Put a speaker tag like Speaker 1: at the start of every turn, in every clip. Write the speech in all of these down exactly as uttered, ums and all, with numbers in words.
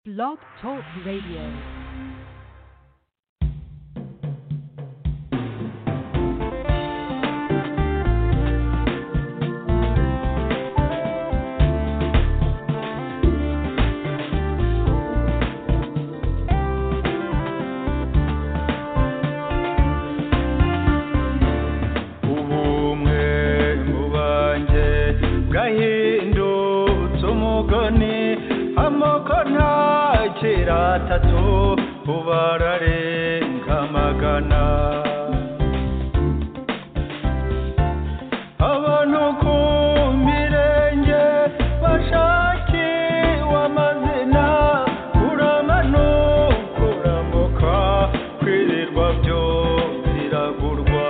Speaker 1: Blog Talk Radio.
Speaker 2: Tatu ubararenga magana abantu ku mirenge bashakiwe amazina uramanuka urambuka kwirirwa byo biragurwa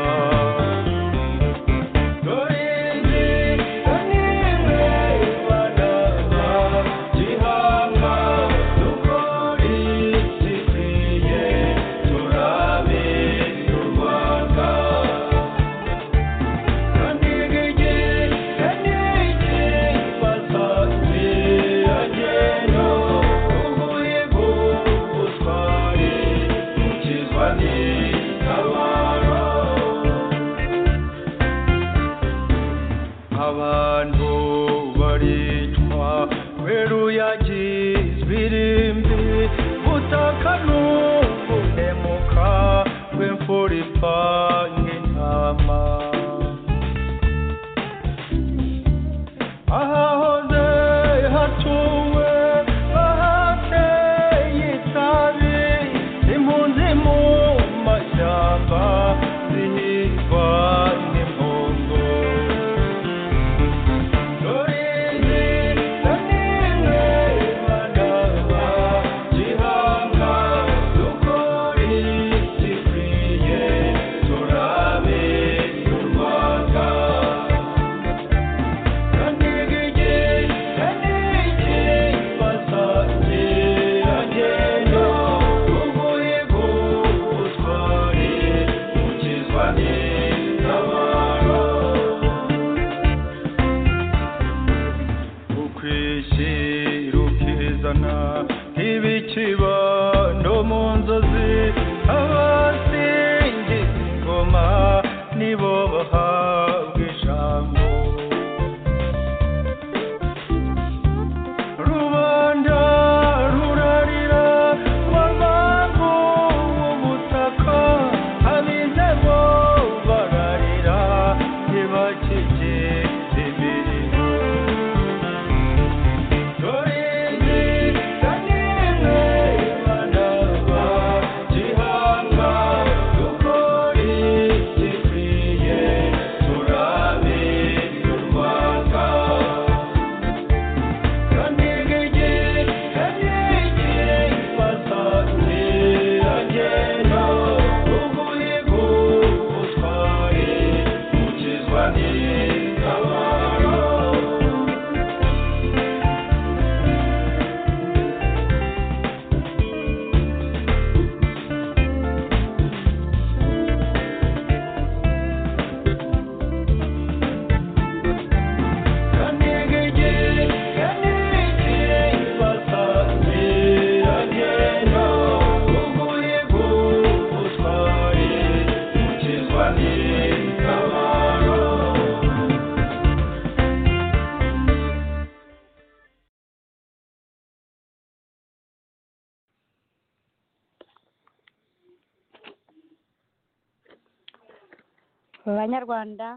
Speaker 3: Abanyarwanda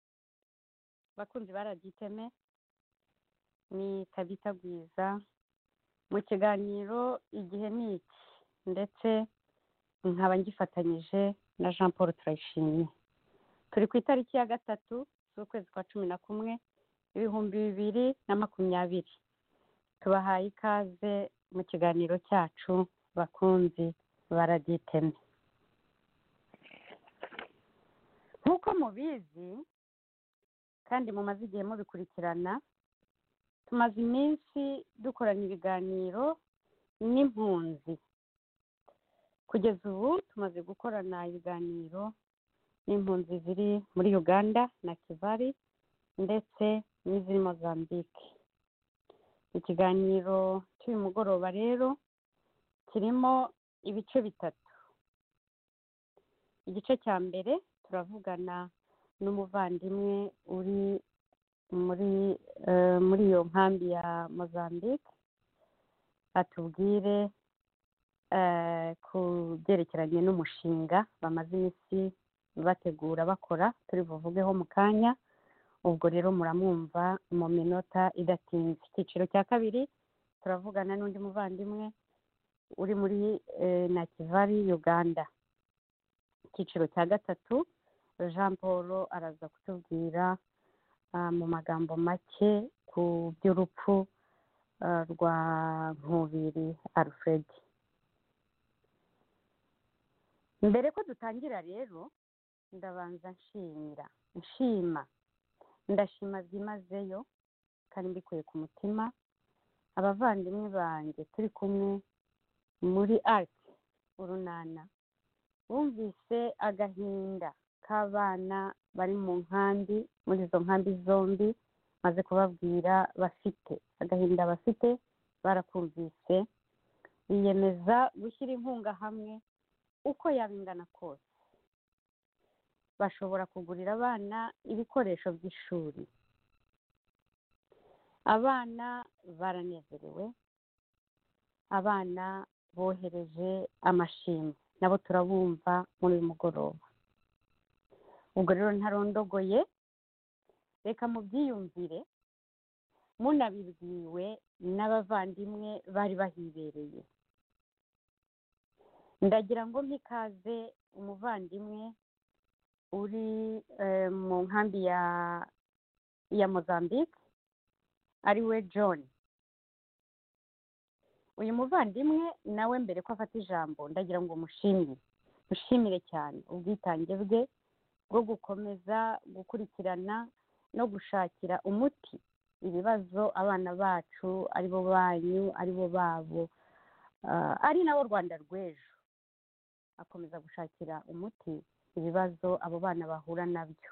Speaker 3: bakunzi baragiteme ni Tabita Gwiza mu kiganiro igihe ni iki ndetse nkaba ngifatanyije na Jean Paul Turayishimye. Turi ku itariki ya gatatu z'ukwezi kwa cumi na kumwe ibihumbi bibiri na makumyabiri. Tubahaye ikaze mu kiganiro cyacu bakunzi baragiteme. Nk'uko mubizi kandi mumaze igihe mubikurikirana, tumaze iminsi dukorana ibiganiro n'impunzi. Kugeza ubu tumaze gukorana ibiganiro n'impunzi ziri muri Uganda na Kigali ndetse n'iziri Mozambique. Ikiganiro cy'uyu mugoroba rero kirimo ibice bitatu. Igice cya mbere turavugana n'umuvandimwe uri muri eh, muri iyo nkambi ya Mozambique, atubwire eh, ku byerekeranye n'umushinga bamaze iminsi bategura bakora, turi buvugeho mu kanya. Ubwo rero muramwumva mu minota idatinze. Icyiciro cya kabiri turavugana n'undi muvandimwe uri muri eh, Nakivari, Uganda. Icyiciro cya gatatu Jean Paul araza kutubwira uh, mu magambo make ku by'urupfu uh, rwa Nkubiri Alfred. Mbere ko dutangira rero ndabanza nshimira nshima ndashima byimazeyo kandi mbikuye ku mutima abavandimwe banjye turi kumwe muri Art Urunana, bumvise agahinda k'abana bari mu nkambi, muri izo nkambi zombi maze kubabwira bafite agahinda bafite, barakumvise biyemeza gushyira inkunga hamwe uko yabingana kose. Bashobora kugurira abana ibikoresho by'ishuri. Abana baranezerewe, abana bohereje amashimwe, nabo turabumva muri uyu mugoroba. Ubwo rero ntarondogoye, reka mubyiyumvire munabibwiwe n'abavandimwe bari bahibereye. Ndagira ngo mpikaze umuvandimwe uri eh, mu nkambi ya ya Mozambique, ari we John. Uyu muvandimwe nawe mbere ko afata ijambo ndagira ngo mushimire mushimire cyane ubwitange bwe bwo gukomeza gukurikirana no gushakira umuti ibibazo abana bacu ari bo banyu ari bo babo, uh, ari nabo Rwanda rw'ejo. Akomeza gushakira umuti ibibazo abo bana bahura nabyo.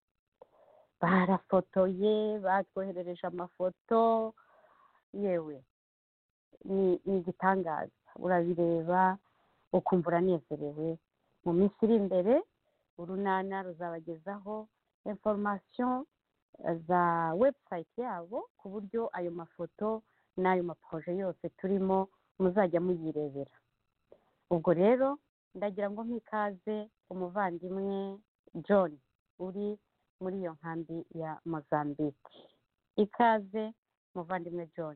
Speaker 3: Barafotoye, batwoherereje amafoto, yewe ni igitangaza. Urabireba ukumva uranezerewe. Mu minsi iri imbere Urunana ruzabagezaho information za website yabo ku buryo ayo mafoto n'ayo maproje yose turimo muzajya muyirebera. Ubwo rero ndagira ngo mpikaze umuvandimwe John uri muri iyo nkambi ya Mozambique. Ikaze muvandimwe John.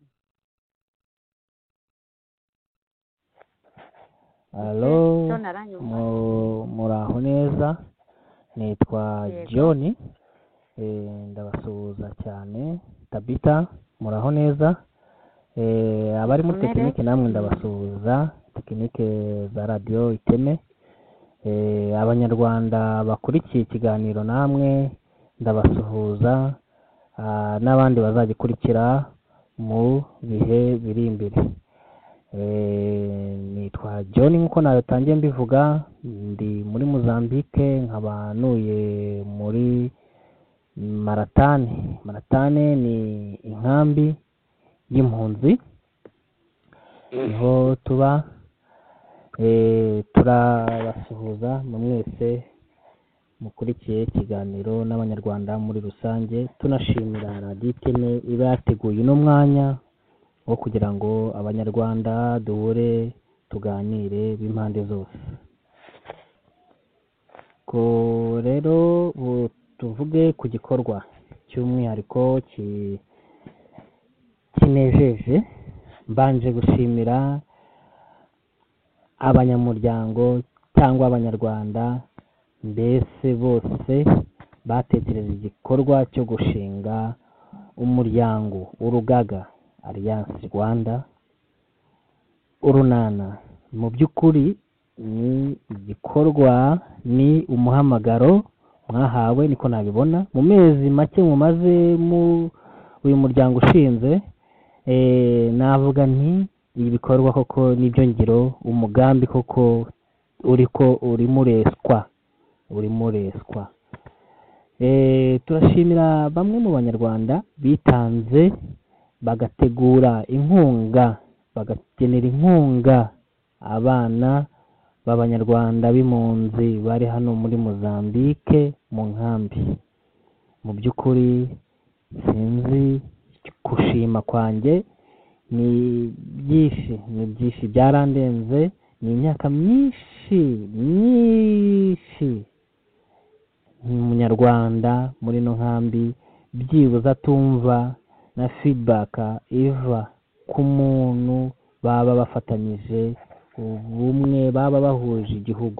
Speaker 4: Halo, muraho neza, nitwa John, eh, ndabasuhuza cyane. Tabita, muraho neza, eh, abari muri tekinike namwe ndabasuhuza, tekinike za radio Iteme, eh, abanyarwanda bakurikiye ikiganiro namwe ndabasuhuza, ah, n'abandi bazagikurikira mu bihe biri imbere. Eh, nitwa John nkuko natangiye mbivuga, ndi muri Mozambique, nkaba nuye muri Maratane. Maratane ni inkambi y'impunzi, niho tuba. Eh, turabasuhuza mu mwese mukurikiye ikiganiro n'abanyarwanda muri rusange, tunashimira Radio Iteme iba yateguye uno mwanya wo kugira ngo abanyarwanda duhure tuganire b'impande zose. Ko rero tuvuge ku gikorwa cy'umwihariko kinejeje, mbanje gushimira abanyamuryango cyangwa abanyarwanda mbese bose batekereje igikorwa cyo gushinga umuryango urugaga Alliance Rwanda Urunana. Mu by'ukuri ni igikorwa, ni umuhamagaro mwahawe, niko nabibona mu mezi make mumaze mu uyu muryango ushinze. Eh, navuga nti ibikorwa koko nibyo ngiro, umugambi koko uriko uri mureswa uri mureswa. Eh, turashimira bamwe mu banyarwanda bitanze bagategura inkunga, bagakenera inkunga abana b'abanyarwanda b'impunzi bari hano muri Mozambique mu nkambi. Mu by'ukuri sinzi gushima kwanjye ni byinshi ni byinshi byarandenze, ni imyaka myinshi myinshi umunyarwanda muri no nkambi byibuze atumva na feedback iva ku muntu baba bafatanyije ubumwe, baba bahuje igihugu.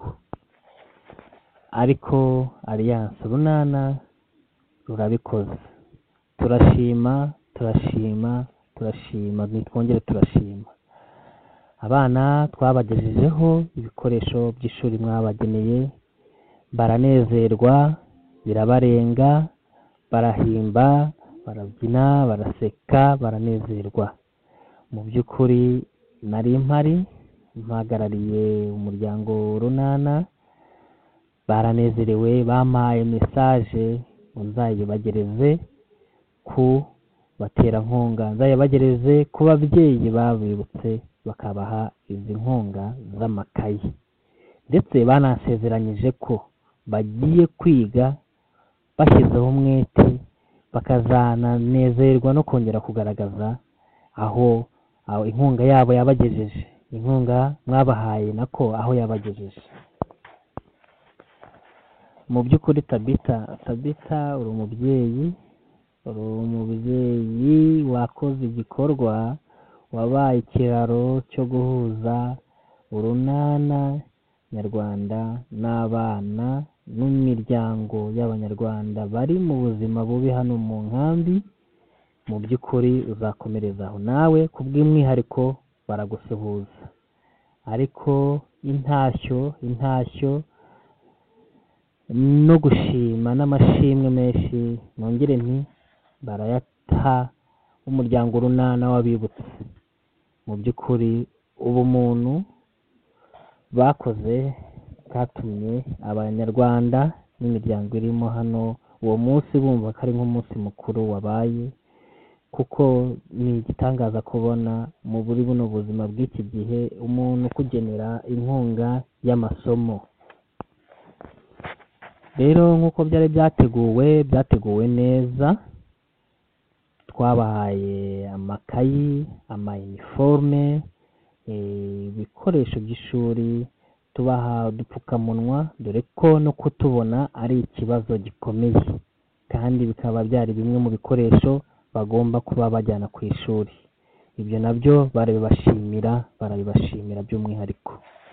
Speaker 4: Ariko Alliance Runana rurabikoze. Turashima turashima turashima twongere turashima. Abana twabagejejeho ibikoresho by'ishuri mwabageneye, baranezerwa, birabarenga, barahimba, barabyina, baraseka, baranezerwa. Mu by'ukuri nari mpari mpagarariye umuryango Runana, baranezerewe, bampaye message nzayibagereze ku baterankunga, nzayibagereze ku babyeyi babibutse bakabaha izi nkunga z'amakayi, ndetse banasezeranyije ko bagiye kwiga bashyizeho umwete, bakazananezerwa no kongera kugaragaza aho aho inkunga yabo yabagejeje, inkunga mwabahaye nako aho yabagejeje. Mu by'ukuri Tabita Tabita uri umubyeyi, uri umubyeyi wakoze igikorwa, wabaye ikiraro cyo guhuza Urunana nyarwanda n'abana n'imiryango y'abanyarwanda bari mu buzima bubi hano mu nkambi. Mu by'ukuri uzakomerezaho, nawe kubw'umwihariko baragusuhuza. Ariko intashyo intashyo no gushima n'amashimwe menshi nongere nti barayata umuryango Runana w'abibutse. Mu by'ukuri ubumuntu bakoze bwatumye abanyarwanda n'imiryango irimo hano uwo munsi bumva ko ari nk'umunsi mukuru wabaye, kuko ni igitangaza kubona mu buri buno buzima bw'iki gihe umuntu kugenera inkunga y'amasomo. Rero nk'uko byari byateguwe byateguwe neza, twabahaye amakayi, amayiniforume, ibikoresho by'ishuri, tubaha udupfukamunwa, dore ko no kutubona ari ikibazo gikomeye, kandi bikaba byari bimwe mu bikoresho bagomba kuba bajyana ku ishuri. Ibyo nabyo barabibashimira barabibashimira by'umwihariko.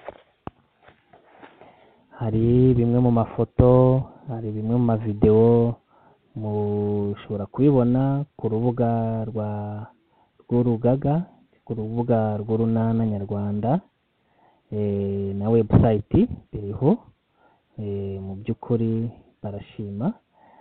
Speaker 4: Hari bimwe mu mafoto, hari bimwe mu mavideo mushobora kubibona ku rubuga rwa rw'urugaga, ku rubuga rw'Urunana nyarwanda, e, na website biriho. E, mu by'ukuri barashima.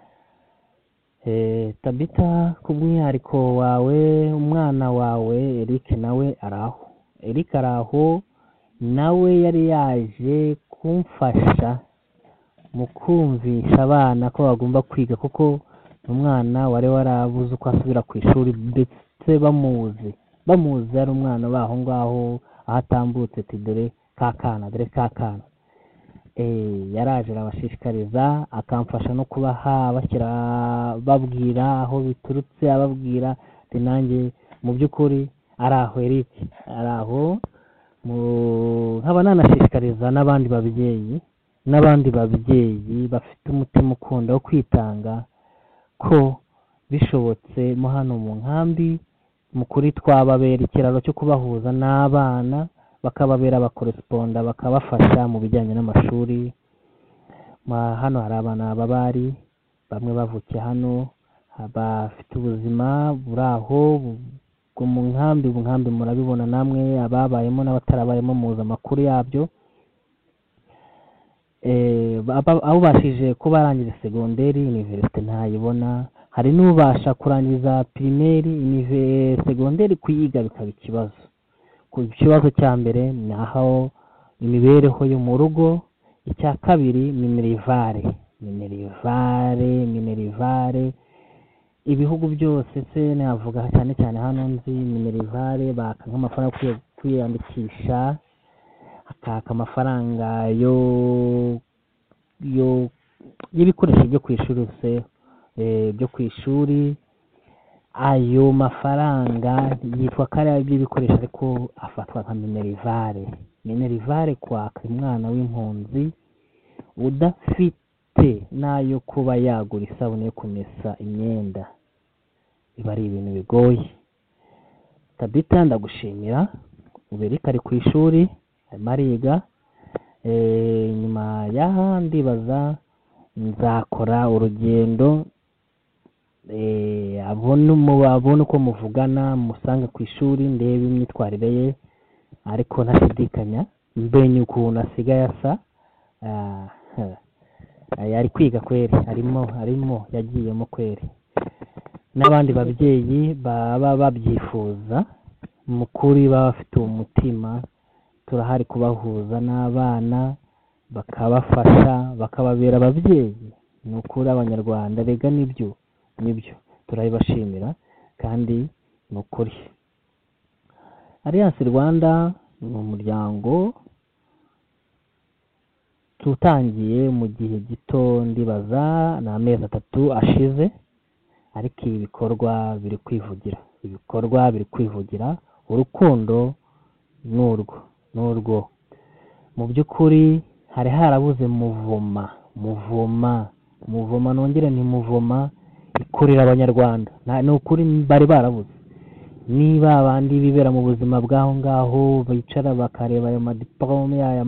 Speaker 4: E, Tabita kubw'umwihariko wawe, umwana wawe Eric nawe araho. Eric araho, nawe yari yaje kumfasha mu kumvisha abana ko bagomba kwiga, kuko umwana wari warabuze uko asubira ku ishuri, ndetse bamuzi bamuzi ari umwana baho ngaho aho atambutse, ati dore kakana dore kakana. Eh, yaraje arabashishikariza, akamfasha no kubaha bashyira babwira aho biturutse, ababwira ati nanjye mu by'ukuri araho Eric araho. Nkaba nanashishikariza n'abandi babyeyi n'abandi babyeyi bafite umutima ukunda wo kwitanga ko bishobotse mo hano mu nkambi, mu kuri twababera ikiraro cyo kubahuza n'abana, bakababera abakoresponda, bakabafasha mu bijyanye n'amashuri. Hano hari abana babari bamwe bavukiye hano, bafite ubuzima buraho bwo mu nkambi. Mu nkambi murabibona namwe, ababayemo n'abatarabayemo muzi amakuru yabyo. Eh, abo bashije kuba barangije segonderi, universite ntayibona. Hari n'ubasha kurangiza primaire, segonderi kuyiga bikaba ikibazo. Ku kibazo cya mbere ni aho imibereho yo mu rugo, icya kabiri minerivare minerivare minerivare ibihugu byose se navuga cyane cyane hano nzi minerivare baka nk'amafaranga yo kwiyandikisha akaka amafaranga yo yo y'ibikoresho byo ku ishuri se eh, byo ku ishuri. Ayo mafaranga yitwa kariya by'ibikoresho ariko afatwa nka minerivare. Minerivare kwaka umwana w'impunzi udafite n'ayo kuba yagura isabune yo kumesa imyenda biba ari ibintu bigoye. Tabita ndagushimira, ubereka ari ku ishuri arimo ariga. Eh, nyuma y'aha ndibaza nzakora urugendo eh, abone mu abone uko muvugana musanga ku ishuri ndebe imyitwarire ye, ariko ntashidikanya mbenye ukuntu asigaye asa. Ah, yari kwiga kweri, arimo arimo yagiyemo kweri. N'abandi babyeyi baba babyifuza mu kuri baba bafite umutima, turahari kubahuza n'abana bakabafasha bakababera ababyeyi. Ni ukuri abanyarwanda rega nibyo nibyo turabibashimira kandi ni ukuri. Alliance Rwanda ni umuryango tutangiye mu gihe gito, ndibaza ni amezi atatu ashize, ariko ibi bikorwa biri kwivugira ibikorwa biri kwivugira urukundo n'urwo n'urwo mu by'ukuri hari harabuze muvoma muvoma muvoma nongere ni muvoma ikorera abanyarwanda. Ni ukuri bari barabuze. Niba abandi bibera mu buzima bw'aho ngaho bicara bakareba ayo madiplome y'aya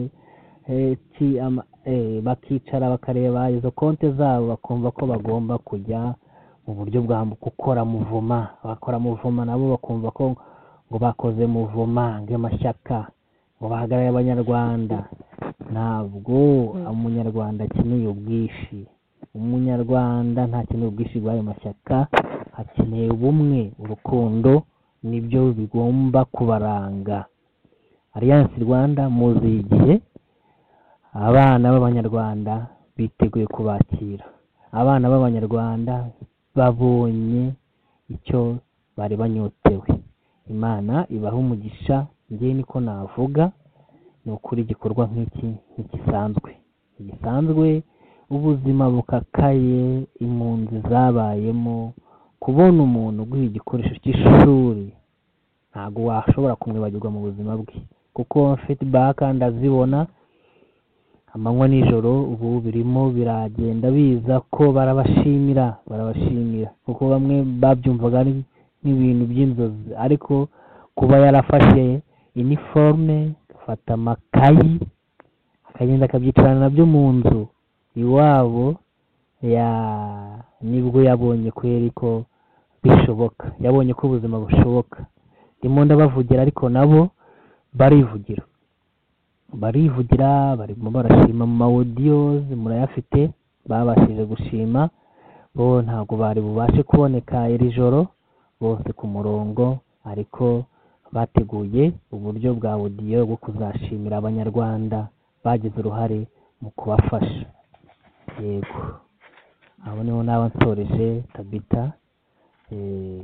Speaker 4: bakicara bakareba izo konti zabo bakumva ko bagomba kujya mu buryo bwa gukora muvoma. Bakora muvoma nabo bakumva ko ngo bakoze muvoma ng'amashyaka ngo bahagarare abanyarwanda. Ntabwo umunyarwanda akeneye ubwishi. Umunyarwanda ntakeneye ubwishi bw'ayo mashyaka, hakeneye ubumwe, urukundo nibyo bigomba kubaranga. Alliance Rwanda muzi igihe abana b'abanyarwanda biteguye kubakira. Abana b'abanyarwanda babonye icyo bari banyotewe. Imana ibaha umugisha. Njye niko navuga, ni ukuri igikorwa nk'iki ntigisanzwe gisanzwe ubuzima bukakaye impunzi zabayemo. Kubona umuntu uguha igikoresho cy'ishuri ntabwo washobora kumwibagirwa mu buzima bwe, kuko feedback ndazibona amanywa nijoro. Ubu birimo biragenda biza ko barabashimira barabashimira kuko bamwe babyumvaga ari nk'ibintu by'inzozi, ariko kuba yarafashe iniforme agafata amakayi akagenda akabyicarana nabyo mu nzu iwabo, ya nibwo yabonye kweri ko bishoboka, yabonye ko ubuzima bushoboka. Ndimo ndabavugira ariko nabo barivugira barivugira barimo barashima mu audios murayafite, babashije gushima bo. Ntabwo bari bubashe kuboneka iri joro bose ku murongo, ariko bateguye uburyo bwa audio bwo kuzashimira abanyarwanda bagize uruhare mu kubafasha. Yego, abo niho naba nsoreje. Tabita. eh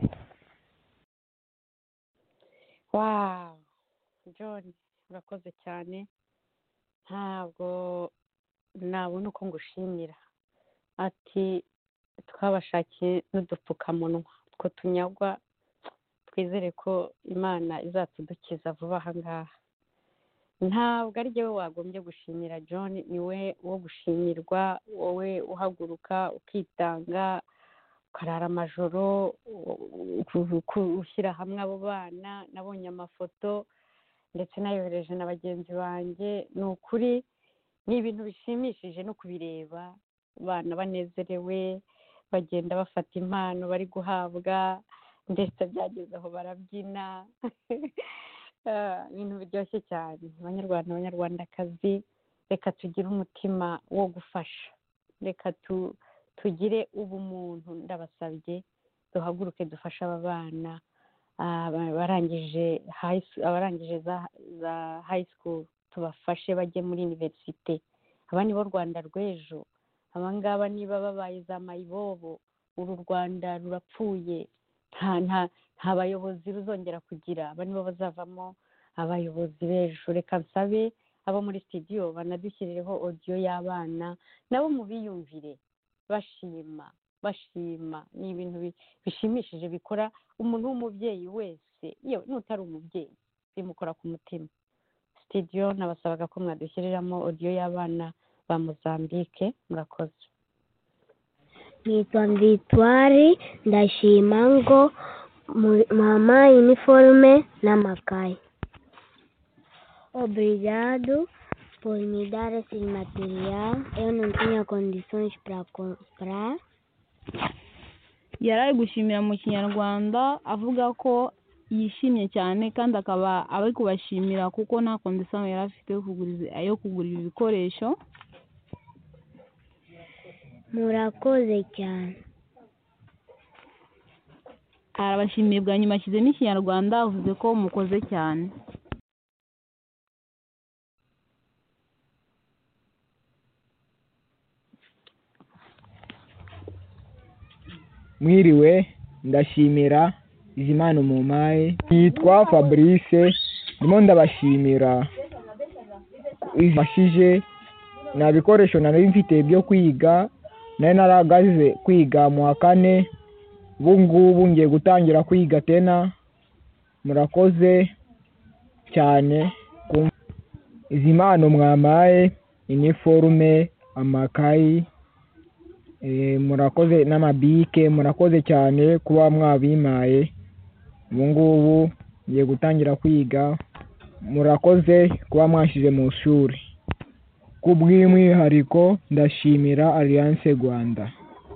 Speaker 3: wow John, urakoze cyane. Ntabwo nabona uko ngushimira. Ati twabashakiye n'udupfukamunwa two tunyagwa, twizere ko Imana izatudukiza vuba aha ngaha. Ntabwo ari jyewe wagombye gushimira John, ni we wo gushimirwa, wowe uhaguruka ukitanga ukarara amajoro ushyira hamwe abo bana. Nabonye amafoto ndetse nayohereje na bagenzi banjye. Ni ukuri ni ibintu bishimishije no kubireba, abana banezerewe bagenda bafata impano bari guhabwa, ndetse byageze aho barabyina. Ibintu biryoshye cyane. Abanyarwanda abanyarwandakazi, reka tugire umutima wo gufasha, reka tu tugire ubumuntu. Ndabasabye duhaguruke dufashe aba bana abarangije abarangije za high school, tubafashe bajye muri universite. Aba ni bo Rwanda rw'ejo. Aba ngaba niba babaye za mayibobo, uru Rwanda rurapfuye, nta nta nta bayobozi ruzongera kugira. Aba nibo bazavamo abayobozi b'ejo. Reka nsabe abo muri studio banadushyirireho audio y'abana nabo mubiyumvire bashima bashima. Ni ibintu bi- bishimishije bikora umuntu w'umubyeyi wese, yewe n'utari umubyeyi bimukora ku mutima. Studio nabasabaga ko mwadushyiriramo audio y'abana ba Mozambique. Murakoze.
Speaker 5: Nitwa Victoire, ndashima ngo mu- mama uniforme n'amakaye. Obrigado por me dar esse material. Eu não tinha condições para comprar.
Speaker 6: yari ari gushimira mu kinyarwanda avuga ko yishimye cyane kandi akaba ari kubashimira kuko nta kondisiyo yari afite yo kugura yo kugura ibi bikoresho.
Speaker 5: Murakoze cyane.
Speaker 6: arabashimiye bwa nyuma ashyize n'ikinyarwanda avuze ko mukoze cyane.
Speaker 7: Mwiriwe, ndashimira Izimana Mumaye. Yitwa Fabrice, ndimo ndabashimira ifashije na bikoresho nari mfite byo kwiga, nari naragaze kwiga mu wa kane, ubu ngubu ngiye gutangira kwiga tena. Murakoze cyane. ku- Izimana mwamaye iniforume, amakayi, Eh, murakoze n'amabike, murakoze cyane kuba mwabimaye. Ubu ngubu ngiye gutangira kwiga. Murakoze kuba mwashyize mu shuri. Ku bw'umwihariko ndashimira Alliance Rwanda.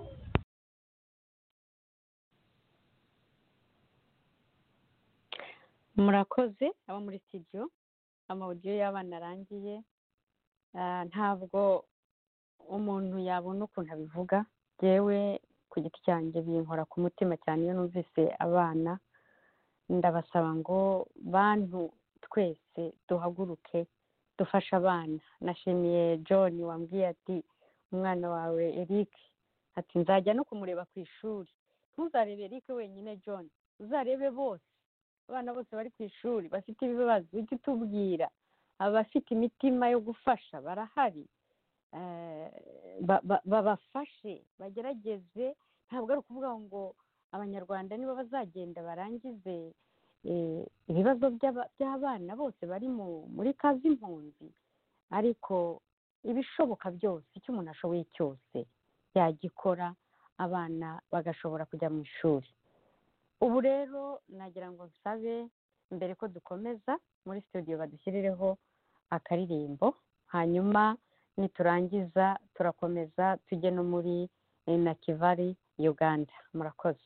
Speaker 3: Murakoze abo muri studio. Amaudio y'abana arangiye. Ah, ntabwo umuntu yabona ukuntu abivuga. Yewe ku giti cyanjye binkora ku mutima cyane iyo numvise abana. Ndabasaba ngo bantu twese duhaguruke dufashe abana. Nashimiye John wambwiye ati umwana wawe Eric ati nzajya no kumureba ku ishuri. Ntuzarebe Eric wenyine John, uzarebe bose. Abana bose bari ku ishuri bafite ibibazo ujye utubwira. Abafite imitima yo gufasha barahari. Eh, ba- ba- babafashe bagerageze. Ntabwo ari ukuvuga ngo abanyarwanda nibo bazagenda barangize eh, ibibazo by'aba- by'abana bose bari mu- muri kazi impunzi, ariko ibishoboka byose icyo umuntu ashoboye cyose yagikora abana bagashobora kujya mu ishuri. Ubu rero nagira ngo nsabe mbere ko dukomeza muri studio badushyirireho akaririmbo, hanyuma niturangiza turakomeza tujye no muri eh, Nakivari Uganda. Murakoze.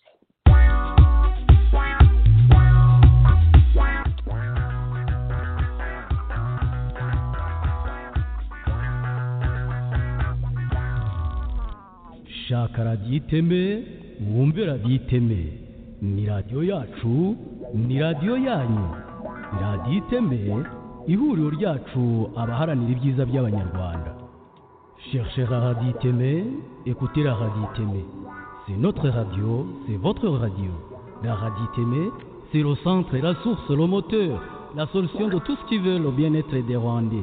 Speaker 8: shaka radiyo iteme wumve radiyo iteme, ni radiyo yacu, ni radiyo yanyu. Radiyo iteme, ihuriro ryacu abaharanira ibyiza by'abanyarwanda. Cherchez la radio iteme, écoutez la radio iteme. C'est notre radio, c'est votre radio. La radio iteme, c'est le centre, la source, le moteur, la solution de tout ce qui veut le bien-être des Rwandais.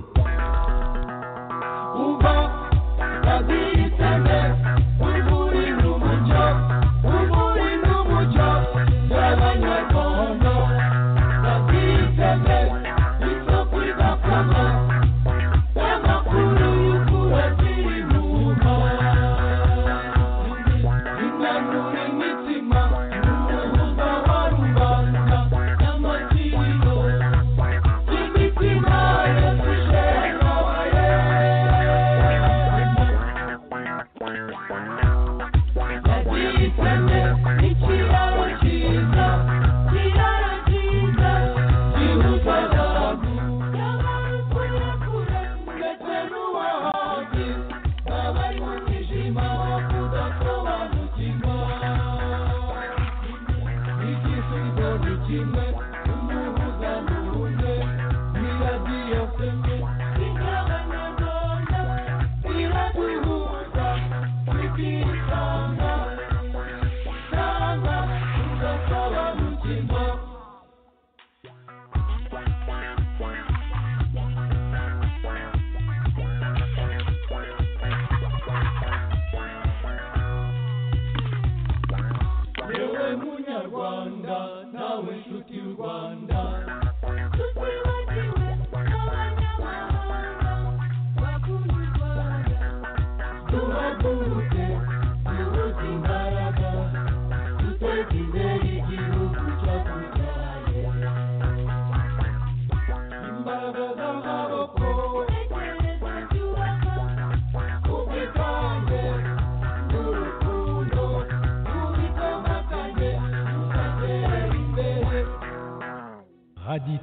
Speaker 2: Wow.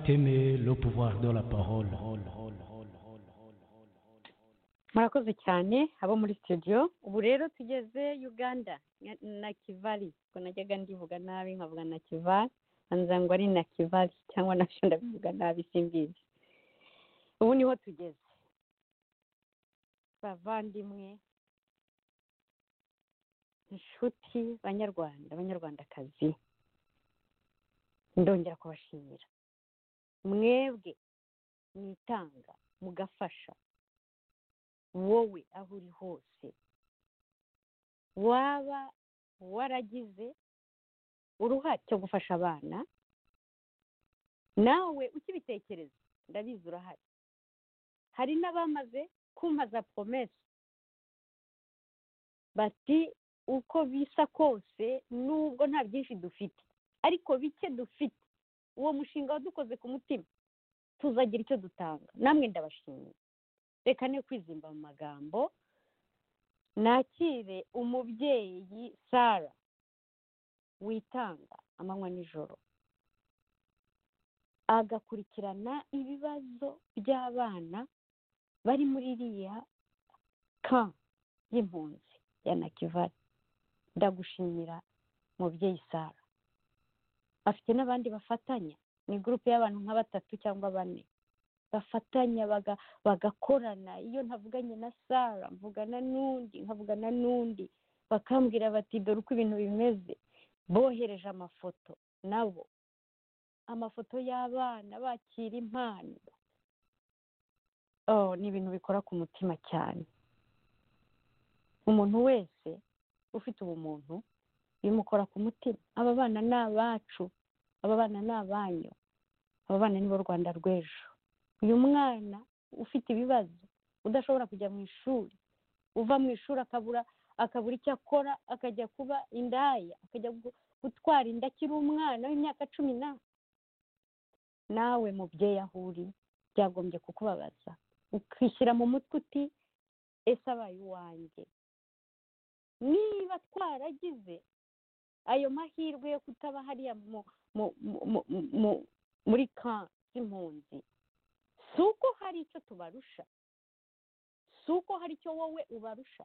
Speaker 8: Iteme, le pouvoir de la parole.
Speaker 3: murakoze cyane abo muri studio. Ubu rero tugeze Uganda na Kigali, ko najyaga ndivuga nabi nkavuga na Kigali, anza ngo ari na Kigali cyangwa nabyo ndabivuga nabi simbizi. Ubu niho tugeze bavandimwe, inshuti, banyarwanda, banyarwandakazi, ndongera kubashimira mwebwe mwitanga mugafasha. Wowe aho uri hose waba waragize uruhare cyo gufasha abana, nawe ukibitekereza ndabizi urahari. Hari n'abamaze kumpaza promesse bati uko bisa kose nubwo nta byinshi dufite ariko bike dufite, uwo mushinga wadukoze ku mutima, tuzagira icyo dutanga. Namwe ndabashimiye. Reka ne kwizimba mu magambo, nakire umubyeyi Sara witanga amanywa n'ijoro agakurikirana ibibazo by'abana bari muri iriya ka y'impunzi ya Nakivale. Ndagushimira mubyeyi Sara. Afite n'abandi bafatanya, ni groupe y'abantu nka batatu cyangwa bane bafatanya baga bagakorana. Iyo ntavuganye na Sara mvugana n'undi, nkavugana n'undi, bakambwira bati dore uko ibintu bimeze. Bohereje amafoto, nabo amafoto y'abana bakira impano. Oh, ni ibintu bikora ku mutima cyane. Umuntu wese ufite ubumuntu bimukora ku mutima. Aba bana ni abacu, aba bana ni abanyu, aba bana ni bo Rwanda rw'ejo. Uyu mwana ufite ibibazo, udashobora kujya mu ishuri, uva mu ishuri akabura akabura icyo akora, akajya kuba indaya, akajya gutwara inda akiri umwana w'imyaka cumi na. Nawe mubyeyi aho uri byagombye kukubabaza, ukishyira mu mutwe uti ese abaye uwanjye. Niba twaragize ayo mahirwe yo kutaba hariya mu muri ka z'impunzi, si uko hari icyo tubarusha, si uko hari icyo wowe ubarusha.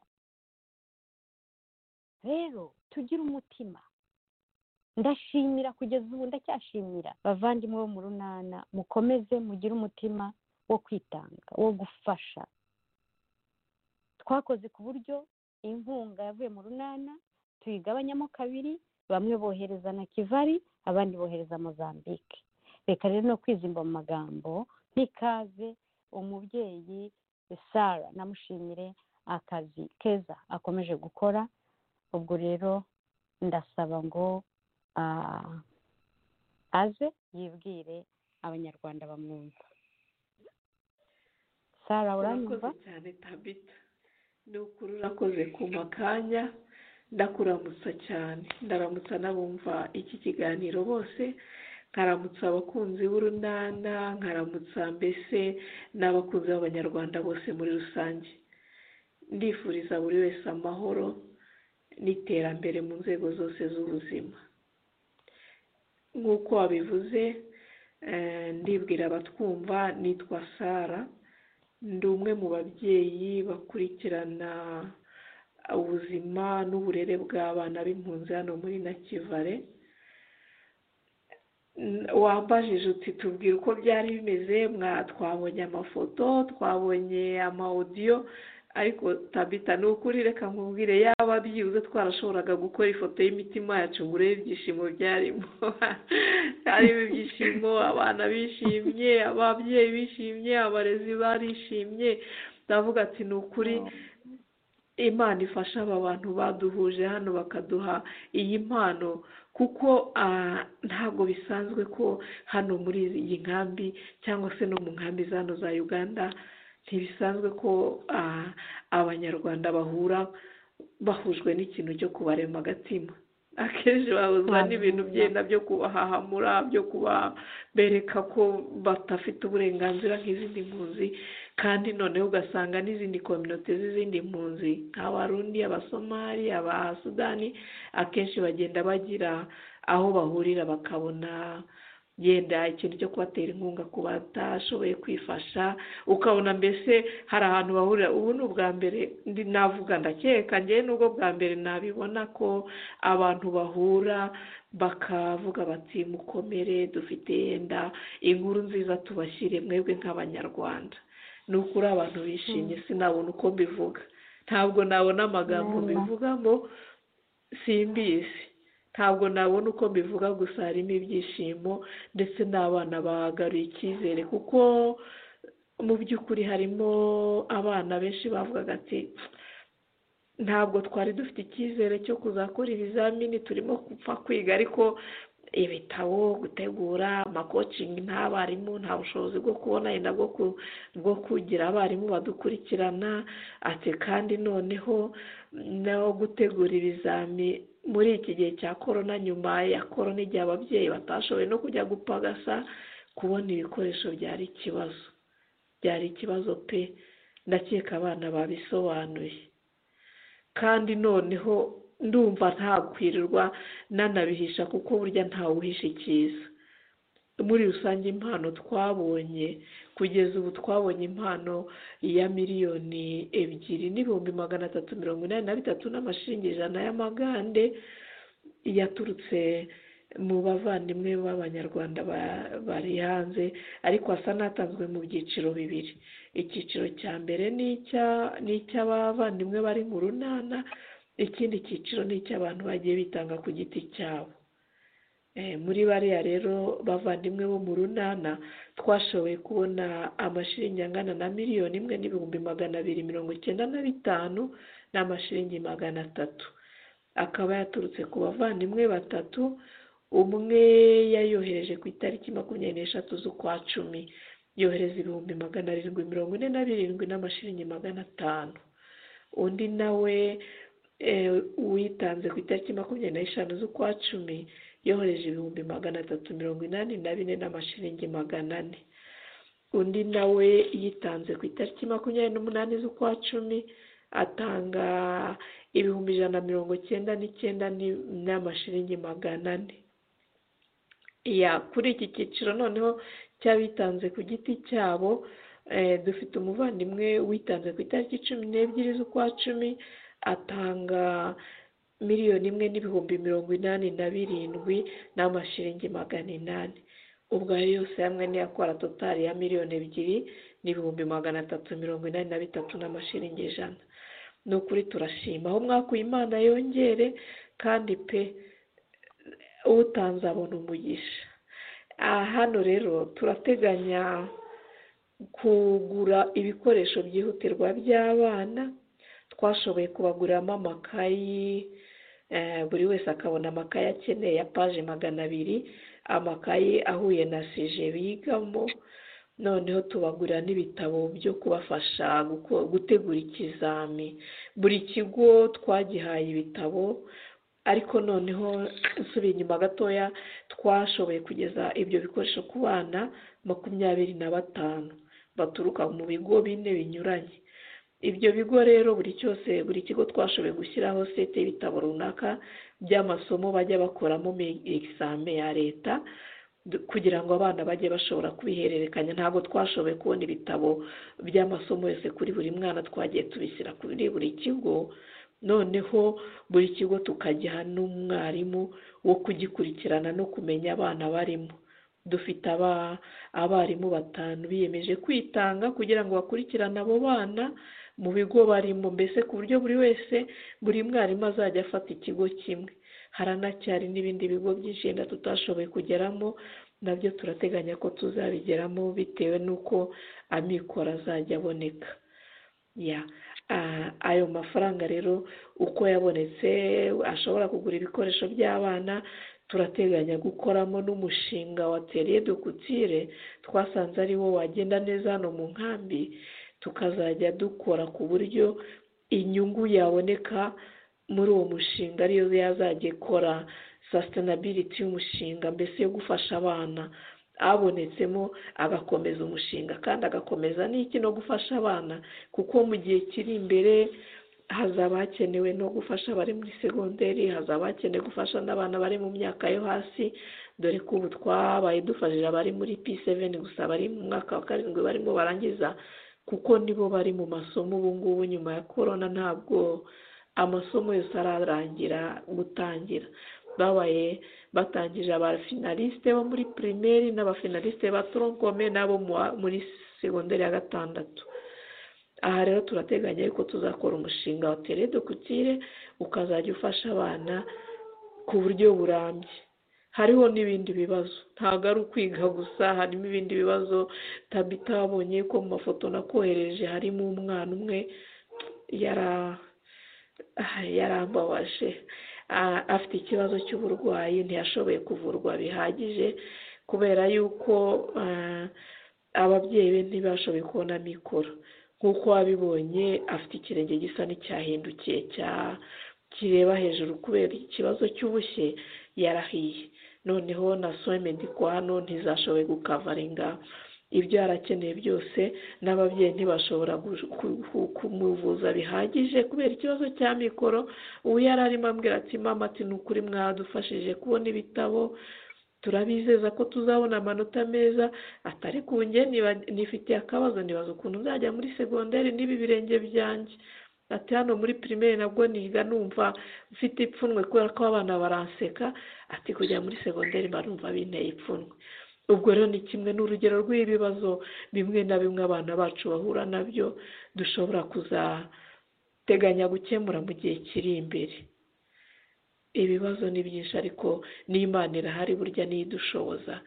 Speaker 3: Rero tugire umutima. Ndashimira kugeza ubu, ndacyashimira bavandimwe bo mu runana. Mukomeze mugire umutima wo kwitanga, wo gufasha. Twakoze ku buryo inkunga yavuye mu runana tuyigabanyamo kabiri, bamwe bohereza na Kigali, abandi bohereza Mozambique. Reka rero no kwizimba mu magambo, ntikaze umubyeyi Sara, namushimire akazi keza akomeje gukora. Ubwo rero ndasaba ngo uh, aze yibwire abanyarwanda bamwumva. Sara, uranyumva?
Speaker 9: Cyane Tabita, ni ukuri urakoze ku makanya. Ndakuramutsa cyane, ndaramutsa n'abumva iki kiganiro bose, nkaramutsa abakunzi b'urunana, nkaramutsa mbese n'abakunzi b'abanyarwanda bose muri rusange. Ndifuriza buri wese amahoro n'iterambere mu nzego zose z'ubuzima. Nk'uko wabivuze, ndibwira abatwumva, nitwa Sara, ndi umwe mu babyeyi bakurikirana ubuzima n'uburere bw'abana b'impunzi hano muri Nakivale. Wambajije uti tubwire uko byari bimeze, mwa twabonye amafoto, twabonye ama-audio, ariko Tabita ni ukuri reka nkubwire, yaba byibuze twarashoboraga gukora ifoto y'imitima yacu ngo urebe ibyishimo byarimo. Harimo ibyishimo, abana bishimye, ababyeyi bishimye, abarezi barishimye. Ndavuga ati ni ukuri Imana ifasha aba bantu baduhuje hano bakaduha iyi mpano, kuko ntabwo bisanzwe ko hano muri iyi nkambi cyangwa se no mu nkambi zano za Uganda, ntibisanzwe ko abanyarwanda bahura bahujwe n'ikintu cyo kubarema agatima. Akenshi bahuzwa n'ibintu byenda byo kubahahamura, byo kubabereka ko batafite uburenganzira nk'izindi mpunzi, kandi noneho ugasanga n'izindi kominote z'izindi mpunzi nk'Abarundi, Abasomali, Abasudani, akenshi bagenda bagira aho bahurira bakabona yenda ikintu cyo kubatera inkunga ku batashoboye kwifasha, ukabona mbese hari ahantu bahurira. Ubu ni ubwa mbere ndi navuga ndakeka njyewe n'ubwo bwa mbere nabibona ko abantu bahura bakavuga bati mukomere, dufite yenda inkuru nziza tubashyire mwebwe nk'abanyarwanda. Ni ukuri abantu bishimye, sinabona uko mbivuga, ntabwo nabona amagambo mbivugamo, simbizi, ntabwo nabona uko mbivuga, gusa harimo ibyishimo ndetse n'abana bahagaruye icyizere, kuko mu by'ukuri harimo abana benshi bavugaga ati ntabwo twari dufite icyizere cyo kuzakora ibizamini, turimo gupfa kwiga, ariko ibitabo gutegura amakocingi nta barimu, nta bushobozi bwo kubona yenda bwo kugira abarimu badukurikirana, ati kandi noneho no gutegura ibizami muri iki gihe cya korona, nyuma ya korona igihe ababyeyi batashoboye no kujya gupagasa, kubona ibikoresho byari ikibazo, byari ikibazo pe. Ndakeka abana babisobanuye, kandi noneho ndumva ntakwirirwa nanabihisha, kuko burya ntawuhisha icyiza. Muri rusange impano twabonye kugeza ubu, twabonye impano ya miliyoni ebyiri n'ibihumbi magana atatu mirongo inani na bitatu n'amashiringi ijana y'amagande, yaturutse mu bavandimwe b'abanyarwanda bari hanze, ariko asa n'atanzwe mu byiciro bibiri. Icyiciro cya mbere ni icy'abavandimwe bari mu runana, ikindi cyiciro ni icy'abantu bagiye bitanga ku giti cyabo. Muri bariya rero bavandimwe bo mu runana twashoboye kubona amashiringi angana na miliyoni imwe n'ibihumbi magana abiri mirongo icyenda na bitanu n'amashiringi magana atatu, akaba yaturutse ku bavandimwe batatu. Umwe yayohereje ku itariki makumyabiri n'eshatu z'ukwa cumi, yohereza ibihumbi magana arindwi mirongo ine na birindwi n'amashiringi magana atanu. Undi nawe uwitanze ku itariki makumyabiri n'eshanu z'ukwa cumi, yohereje ibihumbi magana atatu mirongo inani na bine n'amashiringi magana ane. Undi nawe yitanze ku itariki makumyabiri n'umunani z'ukwa cumi, atanga ibihumbi ijana na mirongo icyenda n'icyenda n'amashiringi magana ane. Ya kuri iki cyiciro noneho cy'abitanze ku giti cyabo, dufite umuvandimwe witanze ku itariki cumi n'ebyiri z'ukwa cumi, atanga miliyoni imwe n'ibihumbi mirongo inani na birindwi n'amashiringi magana inani. Ubwo ayo yose hamwe niyo akora totari ya miliyoni ebyiri n'ibihumbi magana atatu mirongo inani na bitatu n'amashiringi ijana. Ni ukuri turashima, aho mwakuye Imana yongere, kandi pe utanze abona umugisha. Hano rero turateganya kugura ibikoresho byihutirwa by'abana, twashoboye kubaguriramo amakayi, buri wese akabona amakayi akeneye ya paje magana abiri, amakayi ahuye na sije bigamo. Noneho tubagurira n'ibitabo byo kubafasha gutegura ikizami. Buri kigo twagihaye ibitabo, ariko noneho nsubiye inyuma gatoya, twashoboye kugeza ibyo bikoresho ku bana makumyabiri na batanu baturuka mu bigo bine binyuranye. Ibyo bigo rero buri cyose, buri kigo twashoboye gushyiraho sete y'ibitabo runaka by'amasomo bajya bakoramo examen ya leta, kugira ngo abana bajye bashobora kubihererekanya. Ntabwo twashoboye kubona ibitabo by'amasomo yose kuri buri mwana, twagiye tubishyira kuri buri kigo, noneho buri kigo tukagiha n'umwarimu wo kugikurikirana no kumenya abana barimo. Dufite abarimu batanu biyemeje kwitanga kugira ngo bakurikirane abo bana mu bigo barimo, mbese ku buryo buri wese, buri mwarimu azajya afata ikigo kimwe. Haranacyari n'ibindi bigo byinshi yenda tutashoboye kugeramo, nabyo turateganya ko tuzabigeramo bitewe n'uko amikoro azajya aboneka. Ya ayo mafaranga rero uko yabonetse ashobora kugura ibikoresho by'abana, turateganya gukoramo n'umushinga wa Atelier de Couture, twasanze ari wo wagenda neza hano mu nkambi, tukazajya dukora ku buryo inyungu yaboneka muri uwo mushinga ariyo yazajya ikora sustainability y'umushinga, mbese yo gufasha abana. Abonetsemo agakomeza umushinga, kandi agakomeza n'iki no gufasha abana, kuko mu gihe kiri imbere hazaba hakenewe no gufasha abari muri segonderi, hazaba hakenewe gufasha n'abana bari mu myaka yo hasi, dore ko ubu twabaye dufashije abari muri P seven gusa bari mu mwaka wa karindwi barimo barangiza, kuko nibo bari mu masomo ubu ngubu. Nyuma ya korona ntabwo amasomo yose ararangira gutangira, babaye batangije abafinaliste bo muri primaire n'abafinaliste ba troncome n'abo muri segonderi ya gatandatu. Aha rero turateganya yuko tuzakora umushinga wa tere de kutire ukazajya ufasha abana ku buryo burambye. Hariho n'ibindi bibazo, ntabwo ari ukwiga gusa, harimo ibindi bibazo. Tabita abonye ko mu mafoto nakohereje harimo umwana umwe yara yarambabaje, afite ikibazo cy'uburwayi, ntiyashoboye kuvurwa bihagije kubera yuko ababyeyi be ntibashoboye kubona mikoro. Nk'uko wabibonye afite ikirenge gisa n'icyahindukiye kireba hejuru kubera ikibazo cy'ubushye, yarahiye. Noneho na soin medical hano ntizashoboye gukavaringa ibyo yarakeneye byose, n'ababyeyi ntibashobora kumuvuza bihagije kubera ikibazo cya mikoro. Ubu yari arimo ambwira ati mama, ati ni ukuri mwadufashije kubona ibitabo, turabizeza ko tuzabona amanota meza. Atari ku nge nifitiye akabazo, nibaza ukuntu nzajya muri segonderi n'ibi birenge byanjye. Ati hano muri primaire nabwo niga numva mfite ipfunwe kubera ko abana baranseka, ati kujya muri segonderi mba numva binteye ipfunwe. Ubwo rero ni kimwe n'urugero rw'ibibazo bimwe na bimwe abana bacu bahura nabyo, dushobora kuzateganya gukemura mu gihe kiri imbere. Ibibazo ni byinshi ariko n'Imana irahari burya nidushoboza.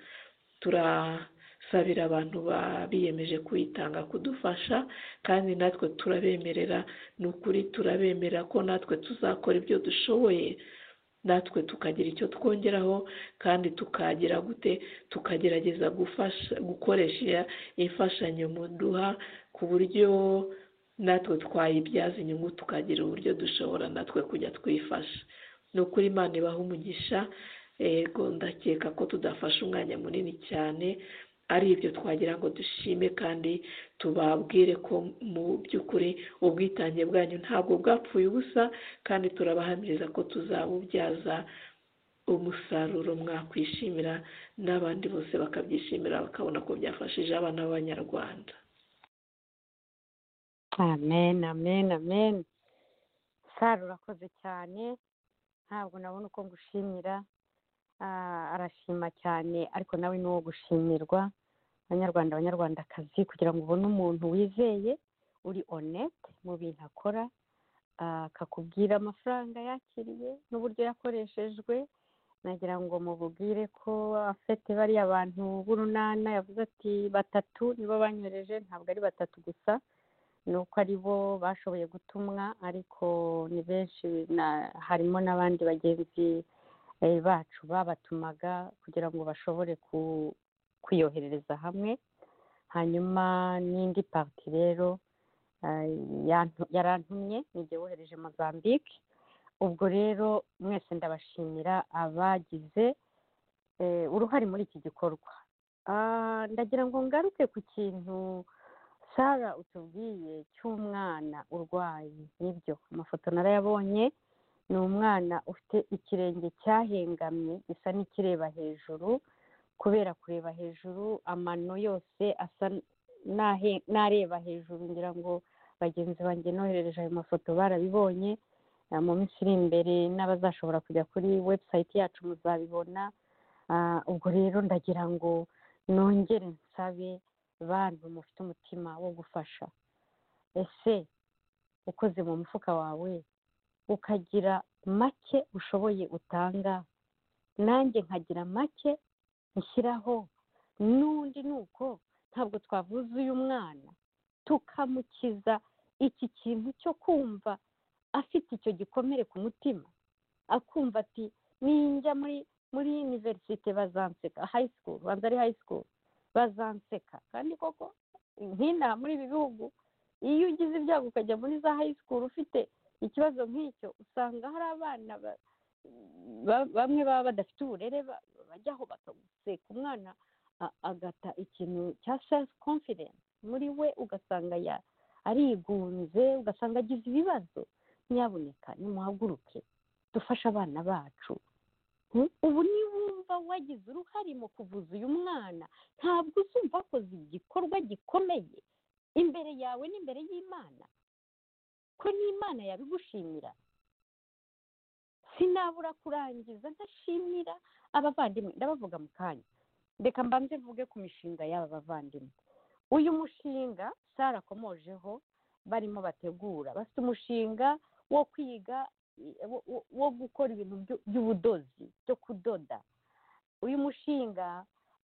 Speaker 9: Turasabira abantu biyemeje kwitanga kudufasha, kandi natwe turabemerera, ni ukuri turabemerera ko natwe tuzakora ibyo dushoboye, natwe tukagira icyo twongeraho, kandi tukagira gute tukagerageza gufasha gukoresha imfashanyo muduha ku buryo natwe twayibyaza inyungu, tukagira uburyo dushobora natwe kujya twifasha. Ni ukuri Imana ibaha umugisha. Ego ndakeka ko tudafashe umwanya munini cyane, ari ibyo twagira ngo dushime kandi tubabwire ko mu by'ukuri ubwitange bwanyu ntabwo bwapfuye ubusa, kandi turabahamiriza ko tuzabubyaza umusaruro mwakwishimira, n'abandi bose bakabyishimira bakabona ko byafashije abana b'Abanyarwanda.
Speaker 3: Amen, amen, amen. Sara urakoze cyane, ntabwo nabona uko ngushimira. Arashima cyane, ariko nawe ni uwo gushimirwa. Abanyarwanda abanyarwandakazi, kugira ngo ubone umuntu wizeye uri honete mu bintu akora, akakubwira amafaranga yakiriye n'uburyo yakoreshejwe, nagira ngo mububwire ko afite bariya abantu b'urunana yavuze ati batatu nibo banyoreje, ntabwo ari batatu gusa, ni uko ari bo bashoboye gutumwa, ariko ni benshi, harimo n'abandi bagenzi bacu babatumaga kugira ngo bashobore kwiyoherereza hamwe. Hanyuma n'indi parti rero yarantumye, nijye wohereje Mozambique. Ubwo rero mwese ndabashimira abagize uruhare muri iki gikorwa. Ndagira ngo ngaruke ku kintu Sara utubwiye cy'umwana urwaye. Nibyo, amafoto narayabonye. Ni umwana ufite ikirenge cyahengamye gisa n'ikireba hejuru, kubera kureba hejuru amano yose asa n'areba hejuru. Ngira ngo bagenzi banjye noherereje ayo mafoto barabibonye. Mu minsi iri imbere n'abazashobora kujya kuri website yacu muzabibona. Ubwo rero ndagira ngo nongere nsabe bantu mufite umutima wo gufasha. Ese ukoze mu mufuka wawe ukagira make ushoboye utanga, nanjye nkagira make nshyiraho, n'undi nuko, ntabwo twavuze uyu mwana tukamukiza iki kintu cyo kumva afite icyo gikomere ku mutima, akumva ati ninjya muri muri universite bazanseka, high school, banza ari high school bazanseka. Kandi koko nk'inaha muri ibi bihugu, iyo ugize ibyago ukajya muri za high school ufite ikibazo nk'icyo, usanga hari abana bamwe baba badafite uburere bajyaho bakaguseka. Umwana agata ikintu cya self confidence muri we, ugasanga arigunze, ugasanga agize ibibazo. nyabuneka nimuhaguruke dufashe abana bacu. Ubu niwumva wagize uruhare mu kuvuza uyu mwana ntabwo uzumva wakoze igikorwa gikomeye imbere yawe n'imbere y'Imana, ko n'Imana yabigushimira. Sinabura kurangiza ndashimira abavandimwe, ndabavuga mu kanya. Reka mbanze mvuge ku mishinga y'aba bavandimwe. Uyu mushinga Sara akomojeho barimo bategura, bafite umushinga wo kwiga wo gukora ibintu by'ubudozi, byo kudoda. Uyu mushinga